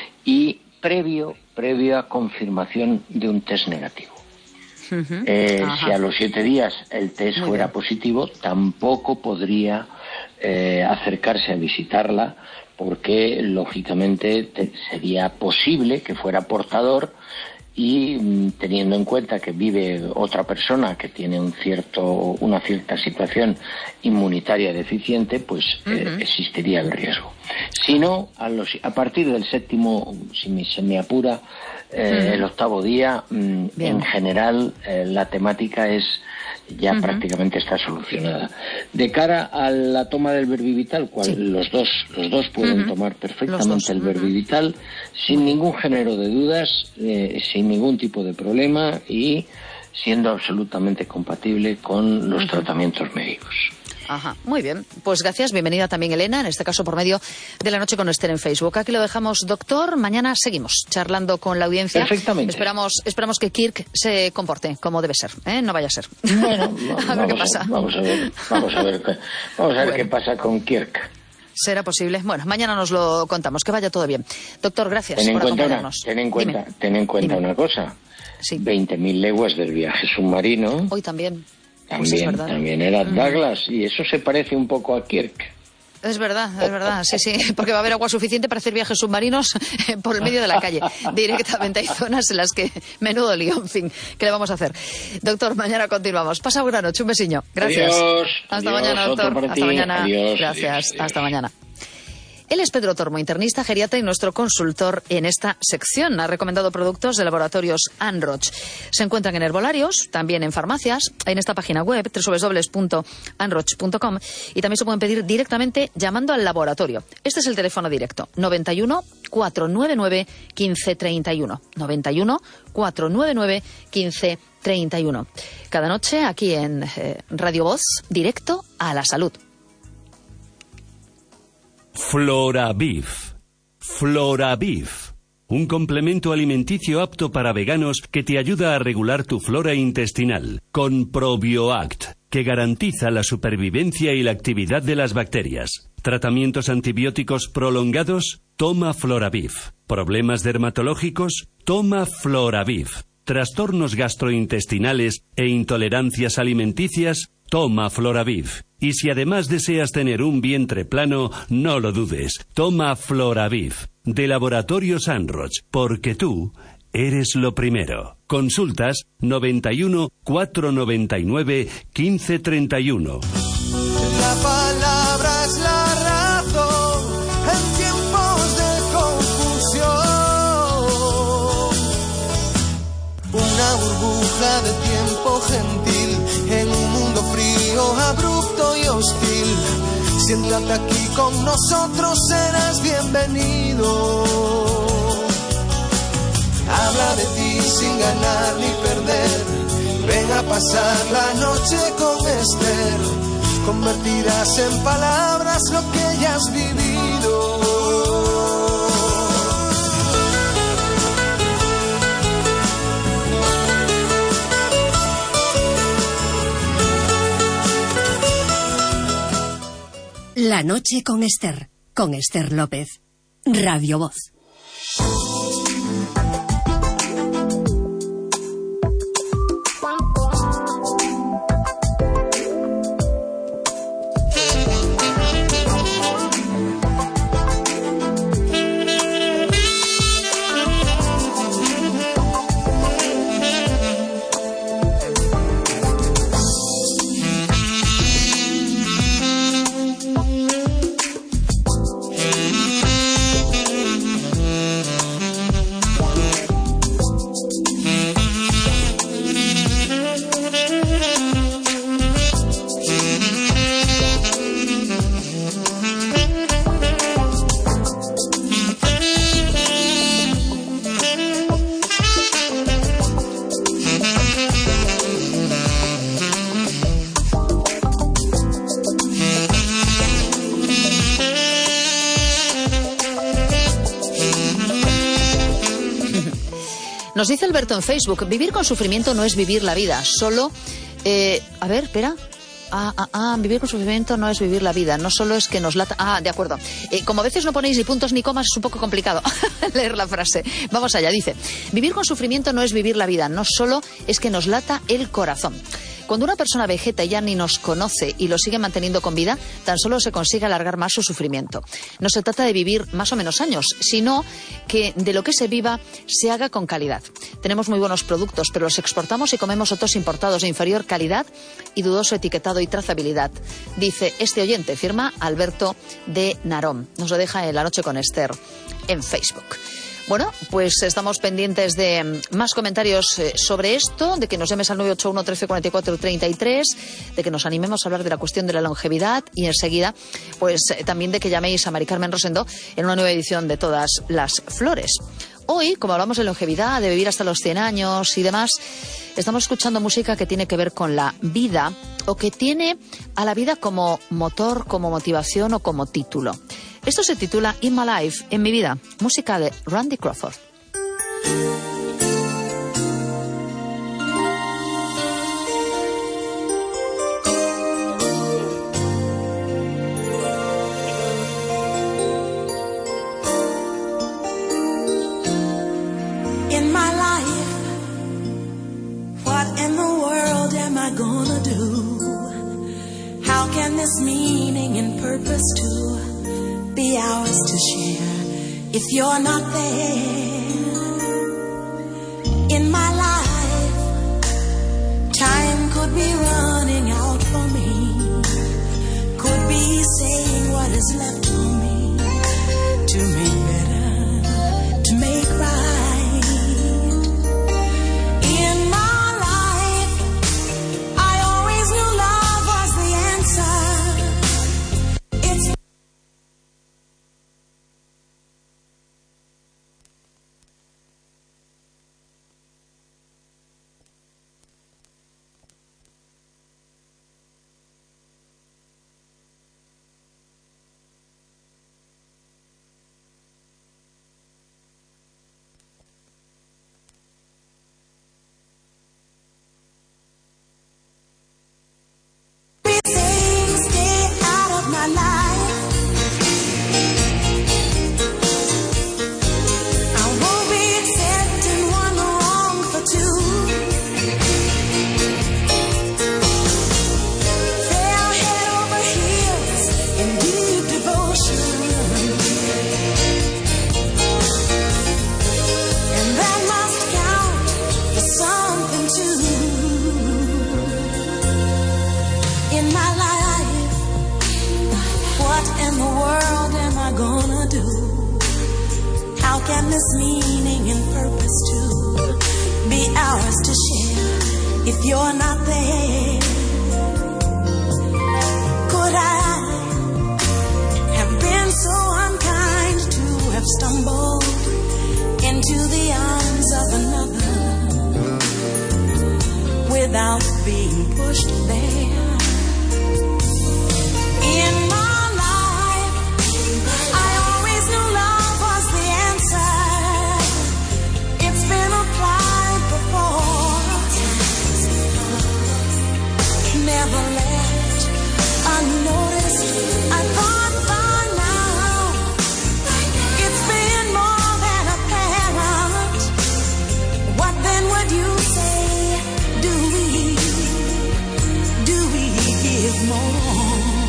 y previo, previo a confirmación de un test negativo. Uh-huh. Eh, si a los siete días el test Muy fuera bien. positivo, tampoco podría eh, acercarse a visitarla, porque lógicamente te, sería posible que fuera portador y mm, teniendo en cuenta que vive otra persona que tiene un cierto, una cierta situación inmunitaria deficiente, pues uh-huh. eh, existiría el riesgo. Si no, a, los, a partir del séptimo, si me, se me apura, Eh, uh-huh. el octavo día, mm, en general, eh, la temática es ya uh-huh. prácticamente está solucionada. De cara a la toma del Verbivital, cual, sí. los dos los dos pueden uh-huh. tomar perfectamente el Verbivital uh-huh. sin ningún género de dudas, eh, sin ningún tipo de problema y siendo absolutamente compatible con los uh-huh. tratamientos médicos. Ajá, muy bien. Pues gracias, bienvenida también Elena, en este caso por medio de La Noche con Esther en Facebook. Aquí lo dejamos, doctor. Mañana seguimos charlando con la audiencia. Perfectamente. Esperamos, esperamos que Kirk se comporte como debe ser, ¿eh? No vaya a ser. Bueno, a ver qué pasa. A, vamos a ver, vamos a ver, vamos a ver bueno. qué pasa con Kirk. ¿Será posible? Bueno, mañana nos lo contamos. Que vaya todo bien. Doctor, gracias ten en por cuenta acompañarnos. Una, ten en cuenta, ten en cuenta una cosa. Sí. veinte mil leguas del viaje submarino. Hoy también. También, pues es verdad. también era Douglas, y eso se parece un poco a Kirk. Es verdad, es verdad, sí, sí, porque va a haber agua suficiente para hacer viajes submarinos por el medio de la calle. Directamente hay zonas en las que menudo lío, en fin, ¿qué le vamos a hacer? Doctor, mañana continuamos. Pasa buena noche, un besiño. Gracias. Adiós, hasta adiós, mañana, doctor. Hasta mañana. Adiós, Gracias, adiós, adiós. hasta mañana. Él es Pedro Tormo, internista, geriatra y nuestro consultor en esta sección. Ha recomendado productos de laboratorios Anroch. Se encuentran en herbolarios, también en farmacias, en esta página web, doble u doble u doble u punto anroch punto com, y también se pueden pedir directamente llamando al laboratorio. Este es el teléfono directo, noventa y uno, cuatrocientos noventa y nueve, quince treinta y uno. noventa y uno, cuatrocientos noventa y nueve, quince treinta y uno. Cada noche aquí en eh, Radio Voz, directo a la salud. Floraviv. Floraviv. Un complemento alimenticio apto para veganos que te ayuda a regular tu flora intestinal, con ProbioAct, que garantiza la supervivencia y la actividad de las bacterias. ¿Tratamientos antibióticos prolongados? Toma Floraviv. ¿Problemas dermatológicos? Toma Floraviv. ¿Trastornos gastrointestinales e intolerancias alimenticias? Toma Floraviv. Y si además deseas tener un vientre plano, no lo dudes. Toma Floraviv. de Laboratorios Anroch, porque tú eres lo primero. Consultas noventa y uno, cuatrocientos noventa y nueve, quince treinta y uno. La palabra es la razón en tiempos de confusión. Una burbuja de tiempo gentil en un mundo frío, abrupto y hostil. Siéntate aquí con nosotros, serás bienvenido. Habla de ti sin ganar ni perder. Ven a pasar la noche con Esther. Convertirás en palabras lo que ya has vivido. La noche con Esther, con Esther López. Radio Voz. Nos dice Alberto en Facebook, vivir con sufrimiento no es vivir la vida, solo... Eh, a ver, espera... Ah, ah, ah, vivir con sufrimiento no es vivir la vida, no solo es que nos lata... Ah, de acuerdo. Eh, como a veces no ponéis ni puntos ni comas, es un poco complicado leer la frase. Vamos allá, dice, vivir con sufrimiento no es vivir la vida, no solo es que nos lata el corazón. Cuando una persona vegeta y ya ni nos conoce y lo sigue manteniendo con vida, tan solo se consigue alargar más su sufrimiento. No se trata de vivir más o menos años, sino que de lo que se viva se haga con calidad. Tenemos muy buenos productos, pero los exportamos y comemos otros importados de inferior calidad y dudoso etiquetado y trazabilidad. Dice este oyente, firma Alberto de Narón. Nos lo deja en La Noche con Esther en Facebook. Bueno, pues estamos pendientes de más comentarios sobre esto, de que nos llames al nueve ocho uno, trece, cuarenta y cuatro, treinta y tres, de que nos animemos a hablar de la cuestión de la longevidad y enseguida, pues también de que llaméis a Mari Carmen Rosendo en una nueva edición de Todas las Flores. Hoy, como hablamos de longevidad, de vivir hasta los cien años y demás, estamos escuchando música que tiene que ver con la vida o que tiene a la vida como motor, como motivación o como título. Esto se titula In My Life, en mi vida, música de Randy Crawford. In my life, what in the world am I gonna do? How can this meaning and purpose to be ours to share if you're not there? In my life, time could be running out for me, could be saying what is left for me to make better, to make right. In my life, I always knew love was the answer. It's What in the world am I gonna do? How can this meaning and purpose too be ours to share if you're not there? Could I have been so unkind to have stumbled into the arms of another without being pushed there? In my life, I always knew love was the answer. It's been applied before, never left unnoticed. I thought by now it's been more than apparent. What then would you say? Do we, do we give more?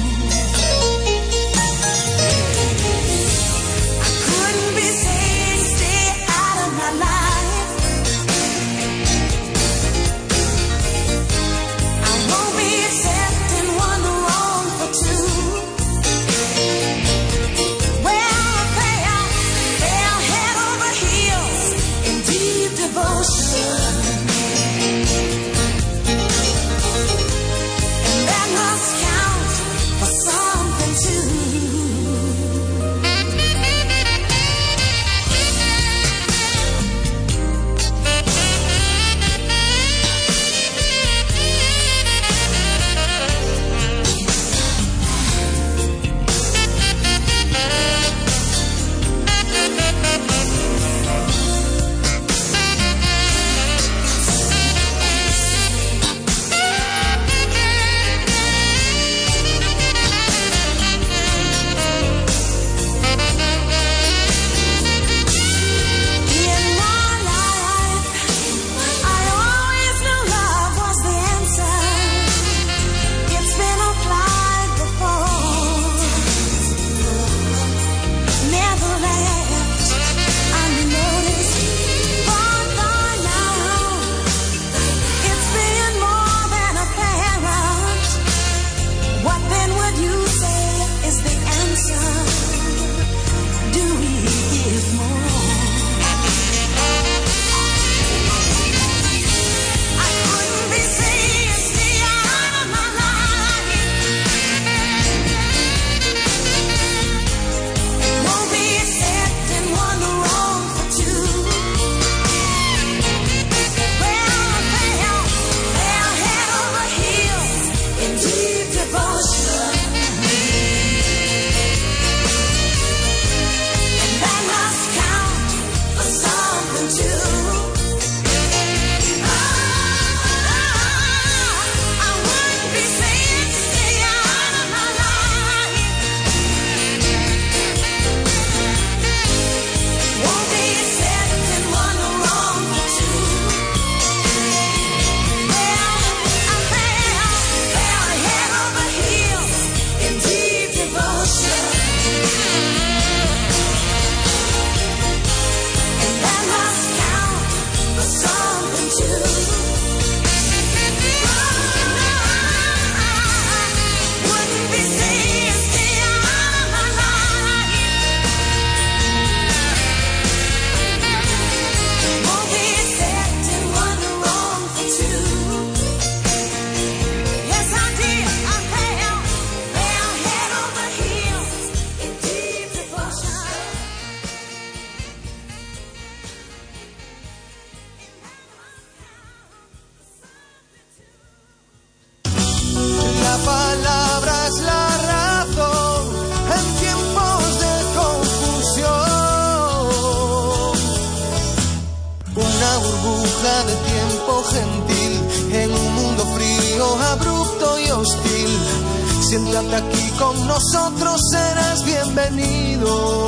De tiempo gentil en un mundo frío, abrupto y hostil. Siéntate aquí con nosotros, serás bienvenido.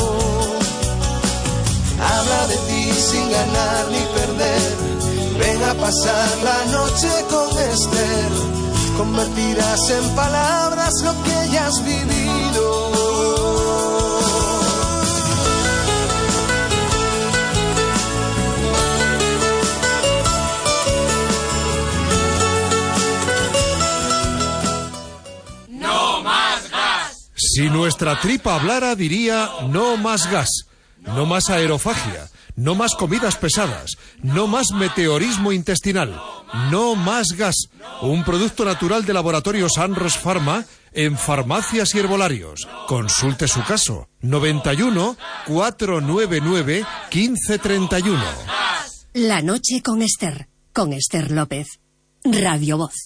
Habla de ti sin ganar ni perder. Ven a pasar la noche con Esther. Convertirás en palabras lo que ya has vivido. Si nuestra tripa hablara, diría no más gas, no más aerofagia, no más comidas pesadas, no más meteorismo intestinal, no más gas. Un producto natural de Laboratorios Anros Pharma en farmacias y herbolarios. Consulte su caso. noventa y uno, cuatrocientos noventa y nueve, quince treinta y uno. La noche con Esther, con Esther López. Radio Voz.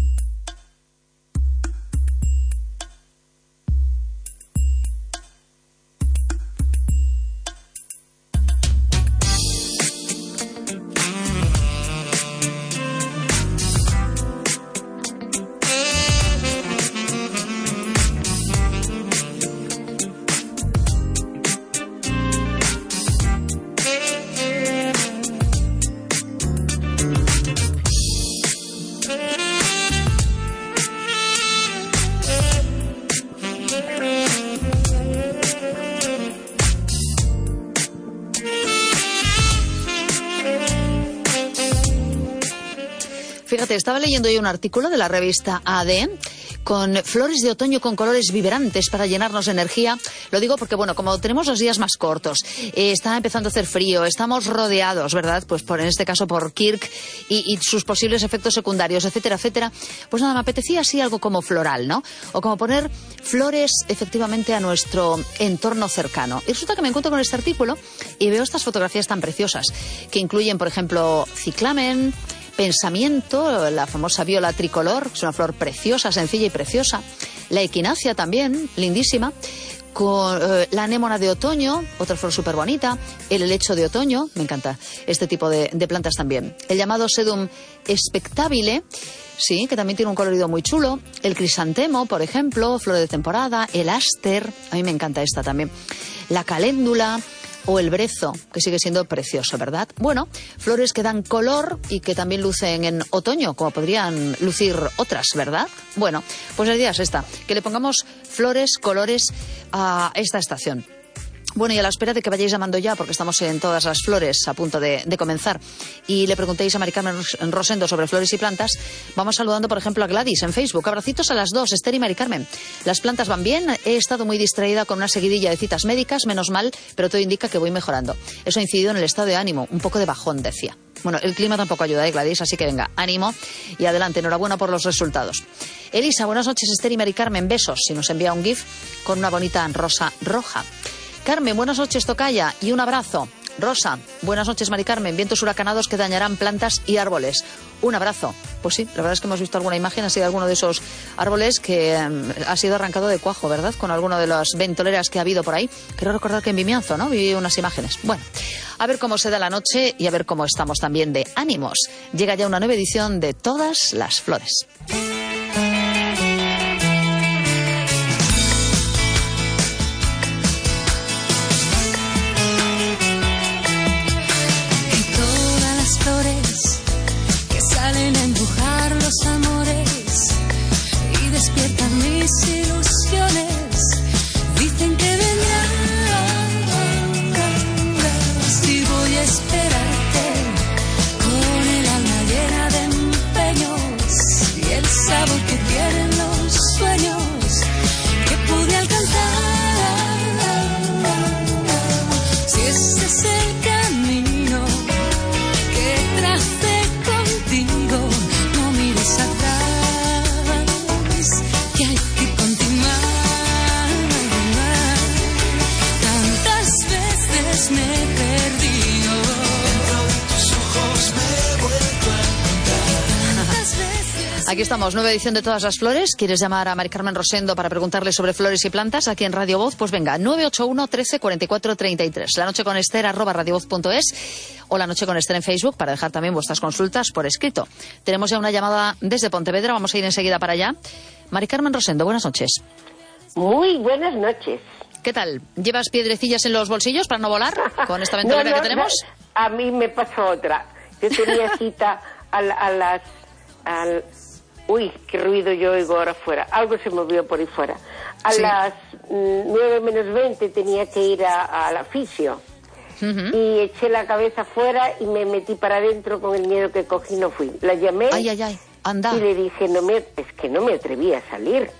Fíjate, estaba leyendo yo un artículo de la revista A D con flores de otoño con colores vibrantes para llenarnos de energía. Lo digo porque, bueno, como tenemos los días más cortos, eh, está empezando a hacer frío, estamos rodeados, ¿verdad? Pues por, en este caso por Kirk y, y sus posibles efectos secundarios, etcétera, etcétera. Pues nada, me apetecía así algo como floral, ¿no? O como poner flores efectivamente a nuestro entorno cercano. Y resulta que me encuentro con este artículo y veo estas fotografías tan preciosas que incluyen, por ejemplo, ciclamen, pensamiento, la famosa viola tricolor, que es una flor preciosa, sencilla y preciosa. La equinacia también, lindísima. Con eh, la anémona de otoño, otra flor súper bonita. El helecho de otoño, me encanta este tipo de, de plantas también. El llamado sedum spectabile, sí, que también tiene un colorido muy chulo. El crisantemo, por ejemplo, flor de temporada. El áster, a mí me encanta esta también. La caléndula o el brezo, que sigue siendo precioso, ¿verdad? Bueno, flores que dan color y que también lucen en otoño, como podrían lucir otras, ¿verdad? Bueno, pues la idea es esta, que le pongamos flores, colores a esta estación. Bueno, y a la espera de que vayáis llamando ya, porque estamos en todas las flores a punto de, de comenzar, y le preguntéis a Mari Carmen Rosendo sobre flores y plantas, vamos saludando, por ejemplo, a Gladys en Facebook. Abracitos a las dos, Esther y Mari Carmen. Las plantas van bien, he estado muy distraída con una seguidilla de citas médicas, menos mal, pero todo indica que voy mejorando. Eso ha incidido en el estado de ánimo, un poco de bajón, decía. Bueno, el clima tampoco ayuda, ¿eh, Gladys? Así que venga, ánimo y adelante. Enhorabuena por los resultados. Elisa, buenas noches, Esther y Mari Carmen. Besos. Y nos envía un GIF con una bonita rosa roja. Carmen, buenas noches, tocaya, y un abrazo. Rosa, buenas noches, Mari Carmen. Vientos huracanados que dañarán plantas y árboles. Un abrazo. Pues sí, la verdad es que hemos visto alguna imagen así de alguno de esos árboles que eh, ha sido arrancado de cuajo, ¿verdad? Con alguno de las ventoleras que ha habido por ahí. Creo recordar que en Vimianzo, ¿no? Vi unas imágenes. Bueno, a ver cómo se da la noche y a ver cómo estamos también de ánimos. Llega ya una nueva edición de Todas las Flores. Despiertan mis ilusiones, dicen que vendrán, y voy a esperarte con el alma llena de empeños y el sabor que tienen los sueños que pude alcanzar. Si ese es el camino que tracé contigo, no mires atrás. Que hay que continuar. Tantas veces me he perdido, dentro de tus ojos me he vuelto a encontrar. Tantas veces. Aquí estamos, nueva edición de Todas las Flores. ¿Quieres llamar a Mari Carmen Rosendo para preguntarle sobre flores y plantas aquí en Radio Voz? Pues venga, nueve ocho uno, trece, cuarenta y cuatro, treinta y tres. La noche con Esther, arroba radiovoz punto es, o La Noche con Esther en Facebook para dejar también vuestras consultas por escrito. Tenemos ya una llamada desde Pontevedra, vamos a ir enseguida para allá. Mari Carmen Rosendo, buenas noches. Muy buenas noches. ¿Qué tal? ¿Llevas piedrecillas en los bolsillos para no volar con esta ventolera no, no, que tenemos? No, a mí me pasó otra. Yo tenía cita a, a las... Al, uy, qué ruido yo oigo ahora afuera. Algo se movió por ahí fuera. A sí. las nueve menos veinte tenía que ir a, a la fisio. Uh-huh. Y eché la cabeza afuera y me metí para adentro con el miedo que cogí, no fui. La llamé. Ay, ay, ay. Anda. Y le dije, no me, es que no me atreví a salir.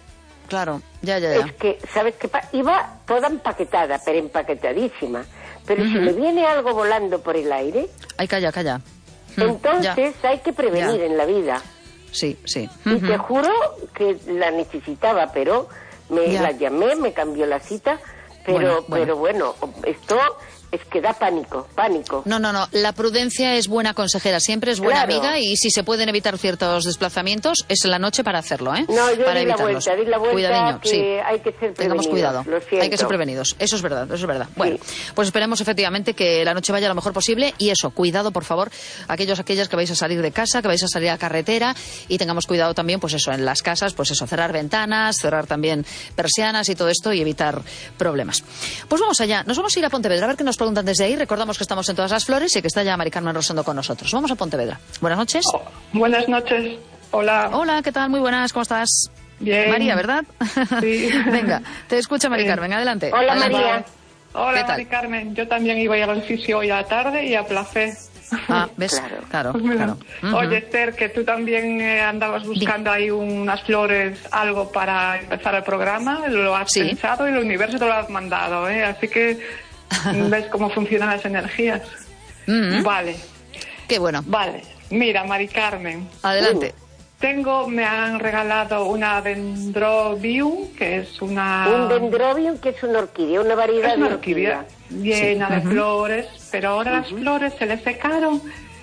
Claro, ya, ya, ya. Es que, ¿sabes qué pasa? Iba toda empaquetada, pero empaquetadísima. Pero uh-huh. si me viene algo volando por el aire... Ay, calla, calla. Entonces ya. hay que prevenir ya. en la vida. Sí, sí. Uh-huh. Y te juro que la necesitaba, pero me ya. la llamé, me cambió la cita, pero bueno, bueno. pero bueno, esto... Es que da pánico, pánico. No, no, no. La prudencia es buena consejera, siempre es buena claro. amiga, y si se pueden evitar ciertos desplazamientos, es la noche para hacerlo, ¿eh? No, yo para di la vuelta, di la vuelta. Cuidadiño, que sí. hay que ser prevenidos. Tengamos cuidado. Lo siento. Hay que ser prevenidos. Eso es verdad, eso es verdad. Bueno, sí. pues esperemos efectivamente que la noche vaya lo mejor posible, y eso, cuidado, por favor, aquellos, aquellas que vais a salir de casa, que vais a salir a carretera, y tengamos cuidado también, pues eso, en las casas, pues eso, cerrar ventanas, cerrar también persianas y todo esto, y evitar problemas. Pues vamos allá, nos vamos a ir a Pontevedra, a ver qué nos preguntan desde ahí. Recordamos que estamos en Todas las Flores y que está ya Mari Carmen Rosendo con nosotros. Vamos a Pontevedra. Buenas noches. Oh, buenas noches. Hola. Hola, ¿qué tal? Muy buenas, ¿cómo estás? Bien. María, ¿verdad? Sí. Venga, te escucha Mari Sí. Carmen, adelante. Hola, adelante. María. Hola, Mari Carmen. Yo también iba a ir al oficio hoy a la tarde y a placer. Ah, ¿ves? Claro, claro. Pues mira, claro. Uh-huh. Oye, Esther, que tú también eh, andabas buscando ahí unas flores, algo para empezar el programa. Lo has sí. pensado y el universo te lo has mandado, ¿eh? Así que ves cómo funcionan las energías. Uh-huh. Vale. Qué bueno. Vale. Mira, Mari Carmen. Adelante. Uh, tengo, me han regalado una dendrobium, que es una... Un dendrobium, que es una orquídea, una variedad es una de orquídea. orquídea. Llena sí. de uh-huh. flores, pero ahora uh-huh. las flores se le secaron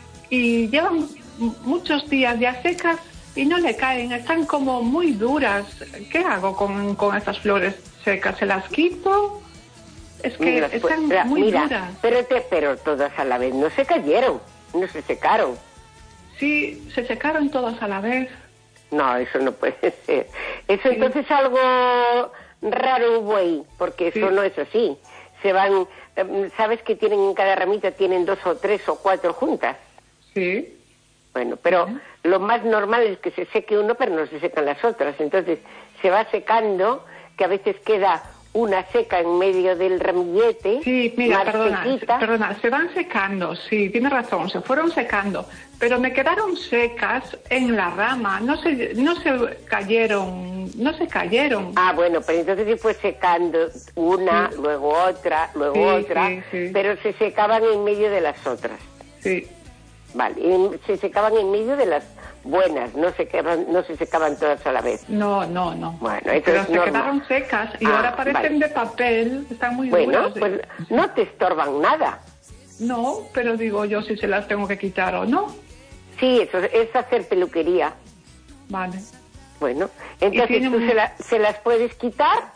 y llevan muchos días ya secas y no le caen, están como muy duras. ¿Qué hago con, con esas flores secas? ¿Se las quito? Es que mira, están pues, mira, muy mira, duras. Pero, te, pero todas a la vez no se cayeron, no se secaron. Sí, se secaron todas a la vez. No, eso no puede ser. Eso sí. entonces algo raro hubo ahí, porque eso sí. no es así. Se van, ¿sabes que tienen en cada ramita, tienen dos o tres o cuatro juntas? Sí. Bueno, pero ¿sí? lo más normal es que se seque uno, pero no se secan las otras. Entonces se va secando, que a veces queda una seca en medio del ramillete. Sí, mira, más perdona, sequita. perdona, se van secando, sí, tienes razón, se fueron secando, pero me quedaron secas en la rama, no se, no se cayeron, no se cayeron. Ah, bueno, pero entonces se fue secando una, sí. luego otra, luego sí, otra, sí, sí. pero se secaban en medio de las otras. Sí. Vale, y se secaban en medio de las buenas, no se secaban, no se secaban todas a la vez. No, no, no. Bueno, eso pero es se normal. Quedaron secas y ah, ahora parecen vale. de papel, están muy bueno, duras. Bueno, pues no te estorban nada. No, pero digo yo si se las tengo que quitar o no. Sí, eso es hacer peluquería. Vale. Bueno, entonces tú un... se, la, se las puedes quitar,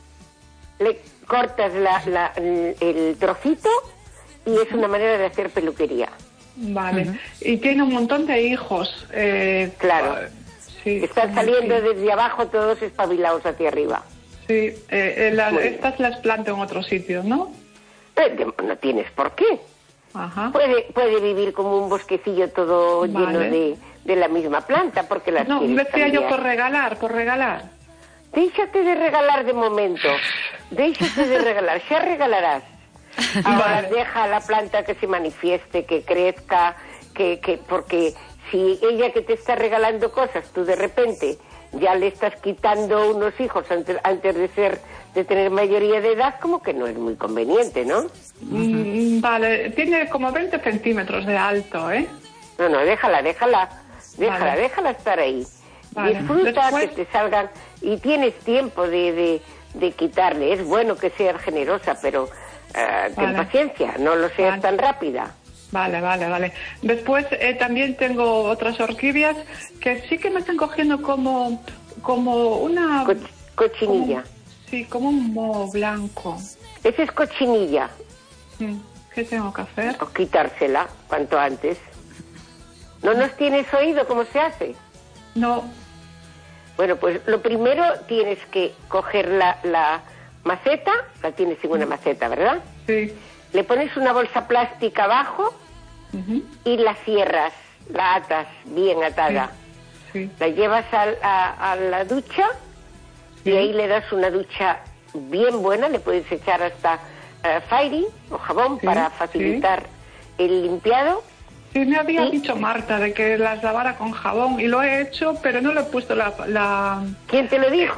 le cortas la, la, el, el trocito y es una manera de hacer peluquería. Vale. Uh-huh. Y tiene un montón de hijos. Eh, claro. Sí. Están saliendo sí. desde abajo todos espabilados hacia arriba. Sí. Eh, eh, la, estas las planto en otro sitio, ¿no? Eh, no tienes por qué. Ajá. Puede, puede vivir como un bosquecillo todo vale. lleno de, de la misma planta, porque las no, quieres decía cambiar. yo por regalar, por regalar. Déjate de regalar de momento. Déjate de regalar, ya regalarás. Ahora vale. deja la planta que se manifieste, que crezca, que, que porque si ella que te está regalando cosas, tú de repente ya le estás quitando unos hijos antes, antes de ser de tener mayoría de edad, como que no es muy conveniente, ¿no? Mm, vale, tiene como veinte centímetros de alto, ¿eh? No, no, déjala, déjala, déjala, vale. déjala estar ahí. Vale. Disfruta Después... que te salgan y tienes tiempo de, de, de quitarle. Es bueno que seas generosa, pero uh, ten vale. paciencia, no lo seas vale. tan rápida. Vale, vale, vale. Después eh, también tengo otras orquídeas que sí que me están cogiendo como, como una... Co cochinilla. Como, sí, como un moho blanco. Esa es cochinilla. ¿Qué tengo que hacer? O quitársela cuanto antes. ¿No nos tienes oído cómo se hace? No. Bueno, pues lo primero tienes que coger la, la maceta, la tienes en una maceta, ¿verdad? Sí. Le pones una bolsa plástica abajo uh-huh. y la cierras, la atas bien atada. Sí. Sí. La llevas a, a, a la ducha sí. y ahí le das una ducha bien buena, le puedes echar hasta uh, Fairy o jabón sí. para facilitar sí. el limpiado. Sí, me había y... dicho Marta de que las lavara con jabón y lo he hecho, pero no le he puesto la... la... ¿Quién te lo dijo?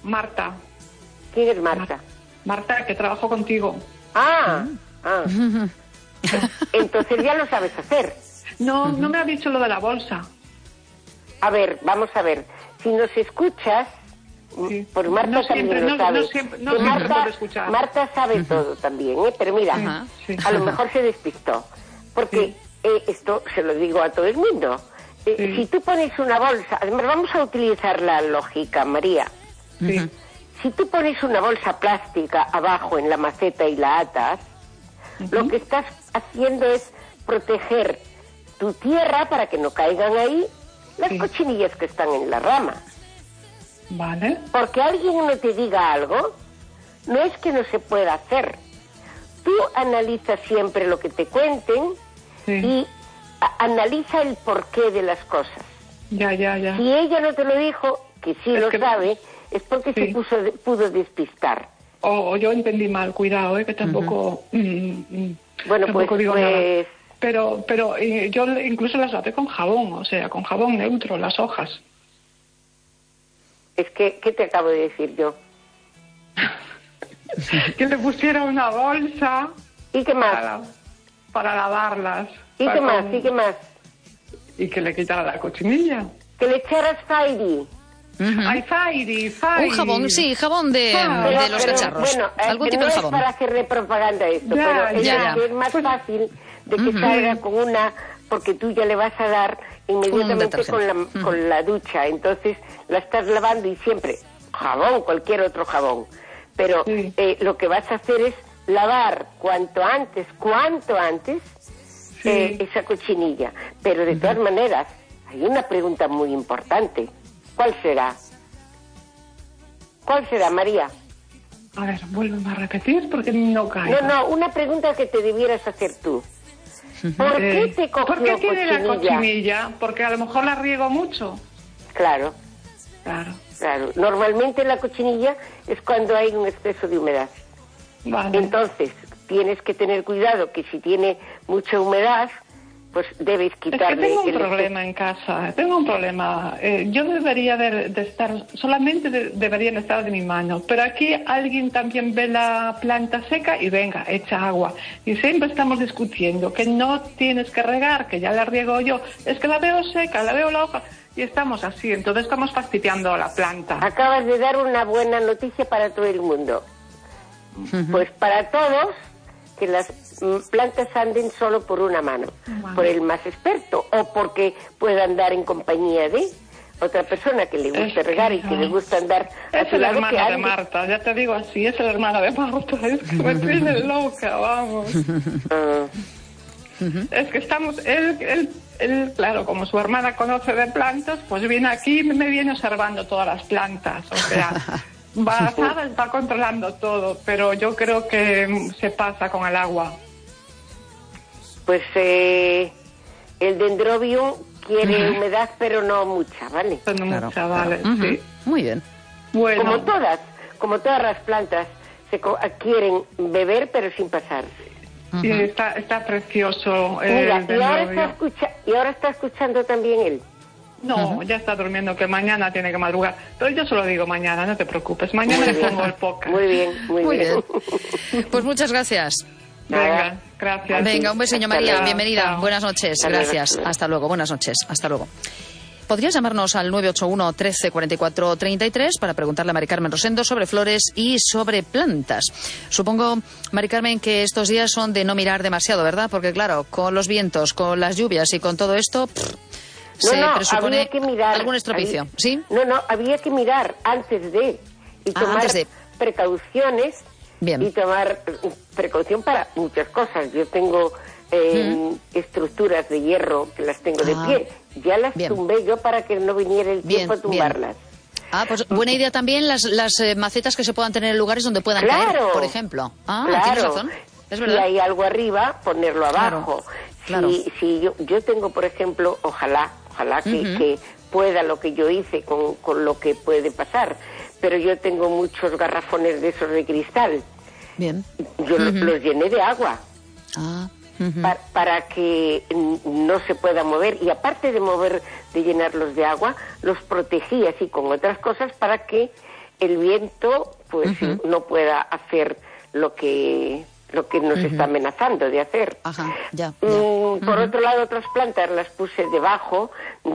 Marta. ¿Quién es Marta? Marta, que trabajó contigo. Ah, ah. Entonces ya lo sabes hacer. No, no me ha dicho lo de la bolsa. A ver, vamos a ver. Si nos escuchas, sí. Por Marta no también siempre, lo no, sabe. No siempre, no siempre Marta, puedo escuchar. Marta sabe todo también, ¿eh? Pero mira, Ajá, sí. a lo mejor se despistó. Porque sí. eh, esto se lo digo a todo el mundo. Eh, sí. Si tú pones una bolsa, además vamos a utilizar la lógica, María. Sí. Si tú pones una bolsa plástica abajo en la maceta y la atas, uh-huh. lo que estás haciendo es proteger tu tierra para que no caigan ahí las sí. cochinillas que están en la rama. Vale. Porque alguien no te diga algo, no es que no se pueda hacer. Tú analiza siempre lo que te cuenten sí. y a- analiza el porqué de las cosas. Ya, ya, ya. Si ella no te lo dijo, que sí es lo que... sabe, es porque sí. se puso de, pudo despistar. O oh, yo entendí mal, cuidado, ¿eh? Que tampoco... Uh-huh. mm, mm, bueno, tampoco pues... digo pues... nada. Pero, pero eh, yo incluso las lavé con jabón, o sea, con jabón neutro, las hojas. Es que, ¿qué te acabo de decir yo? Que le pusiera una bolsa. ¿Y qué más? Para, para lavarlas. ¿Y para qué más? con... ¿Y qué más? Y que le quitara la cochinilla. Que le echaras Fairy. Uh-huh. Ay, Fairy, Fairy. Un jabón, sí, jabón de, ah, de pero, los pero, cacharros. Bueno, algún eh, tipo no de jabón. es para hacerle propaganda a esto, ya, pero ya, es, es más pues, fácil de que uh-huh. salga con una, porque tú ya le vas a dar inmediatamente con la, uh-huh. con la ducha, entonces la estás lavando y siempre jabón, cualquier otro jabón, pero sí. eh, lo que vas a hacer es lavar cuanto antes, cuanto antes sí. eh, esa cochinilla, pero de uh-huh. todas maneras hay una pregunta muy importante. ¿Cuál será? ¿Cuál será, María? A ver, vuelve a repetir porque no caigo. No, no, una pregunta que te debieras hacer tú. ¿Por eh, qué te cogió ¿Por qué tiene cochinilla? la cochinilla? Porque a lo mejor la riego mucho. Claro. Claro. Claro. Normalmente la cochinilla es cuando hay un exceso de humedad. Vale. Entonces, tienes que tener cuidado que si tiene mucha humedad, pues debes quitarle... Es que tengo un el problema en casa, tengo un problema. Eh, yo debería de, de estar, solamente de, deberían estar de mi mano, pero aquí alguien también ve la planta seca y venga, echa agua. Y siempre estamos discutiendo que no tienes que regar, que ya la riego yo. Es que la veo seca, la veo la hoja... Y estamos así, entonces estamos fastidiando a la planta. Acabas de dar una buena noticia para todo el mundo. Uh-huh. Pues para todos, que las plantas anden solo por una mano. Wow. Por el más experto, o porque pueda andar en compañía de otra persona que le guste es regar que, y que no. le gusta andar a es su el lado. hermano que de alguien... Marta, ya te digo así, es el hermano de Marta, es que me tiene loca, vamos. Uh. Uh-huh. Es que estamos, él, él, él, claro, como su hermana conoce de plantas, pues viene aquí y me viene observando todas las plantas, o sea, va, sabe, está controlando todo, pero yo creo que se pasa con el agua. Pues eh, el dendrobium quiere uh-huh. humedad, pero no mucha, ¿vale? No claro, mucha, vale, claro. sí. Uh-huh. Muy bien. Bueno. Como todas, como todas las plantas, se co- quieren beber, pero sin pasar. Uh-huh. Sí, está, está precioso. Mira, y ahora, está escucha- y ahora está escuchando también él. No, uh-huh. ya está durmiendo, que mañana tiene que madrugar. Pero yo se lo digo mañana, no te preocupes. Mañana le pongo el podcast. Muy bien, muy, muy bien. bien. Pues muchas gracias. Venga, gracias. Venga, un beso, María. Chao, bienvenida. chao. Buenas noches. Chao, gracias. chao. Hasta luego. Buenas noches. Hasta luego. Podrías llamarnos al nueve ocho uno, trece, cuarenta y cuatro, treinta y tres para preguntarle a Mari Carmen Rosendo sobre flores y sobre plantas. Supongo, Mari Carmen, que estos días son de no mirar demasiado, ¿verdad? Porque, claro, con los vientos, con las lluvias y con todo esto, pff, no, se no, presupone había que mirar, algún estropicio. había, ¿Sí? No, no, había que mirar antes de y Ah, tomar antes de. precauciones. Bien. Y tomar precaución para muchas cosas. Yo tengo eh, ¿Mm? estructuras de hierro que las tengo de ah, pie. Ya las bien. tumbé yo para que no viniera el bien, tiempo a tumbarlas. Bien. Ah, pues buena idea también las, las eh, macetas que se puedan tener en lugares donde puedan claro, caer, por ejemplo. Ah, claro. tienes razón. Es verdad. Si hay algo arriba, ponerlo abajo. Claro, claro. Si, si yo, yo tengo, por ejemplo, ojalá, ojalá que, uh-huh. que pueda lo que yo hice con, con lo que puede pasar, pero yo tengo muchos garrafones de esos de cristal. Bien. Yo uh-huh. los llené de agua. Ah. Uh-huh. Para, para que no se pueda mover, y aparte de mover, de llenarlos de agua, los protegí así con otras cosas para que el viento pues Ujú. no pueda hacer lo que lo que nos Ujú. está amenazando de hacer. Ajá, ya. Mm, por otro lado, otras plantas las puse debajo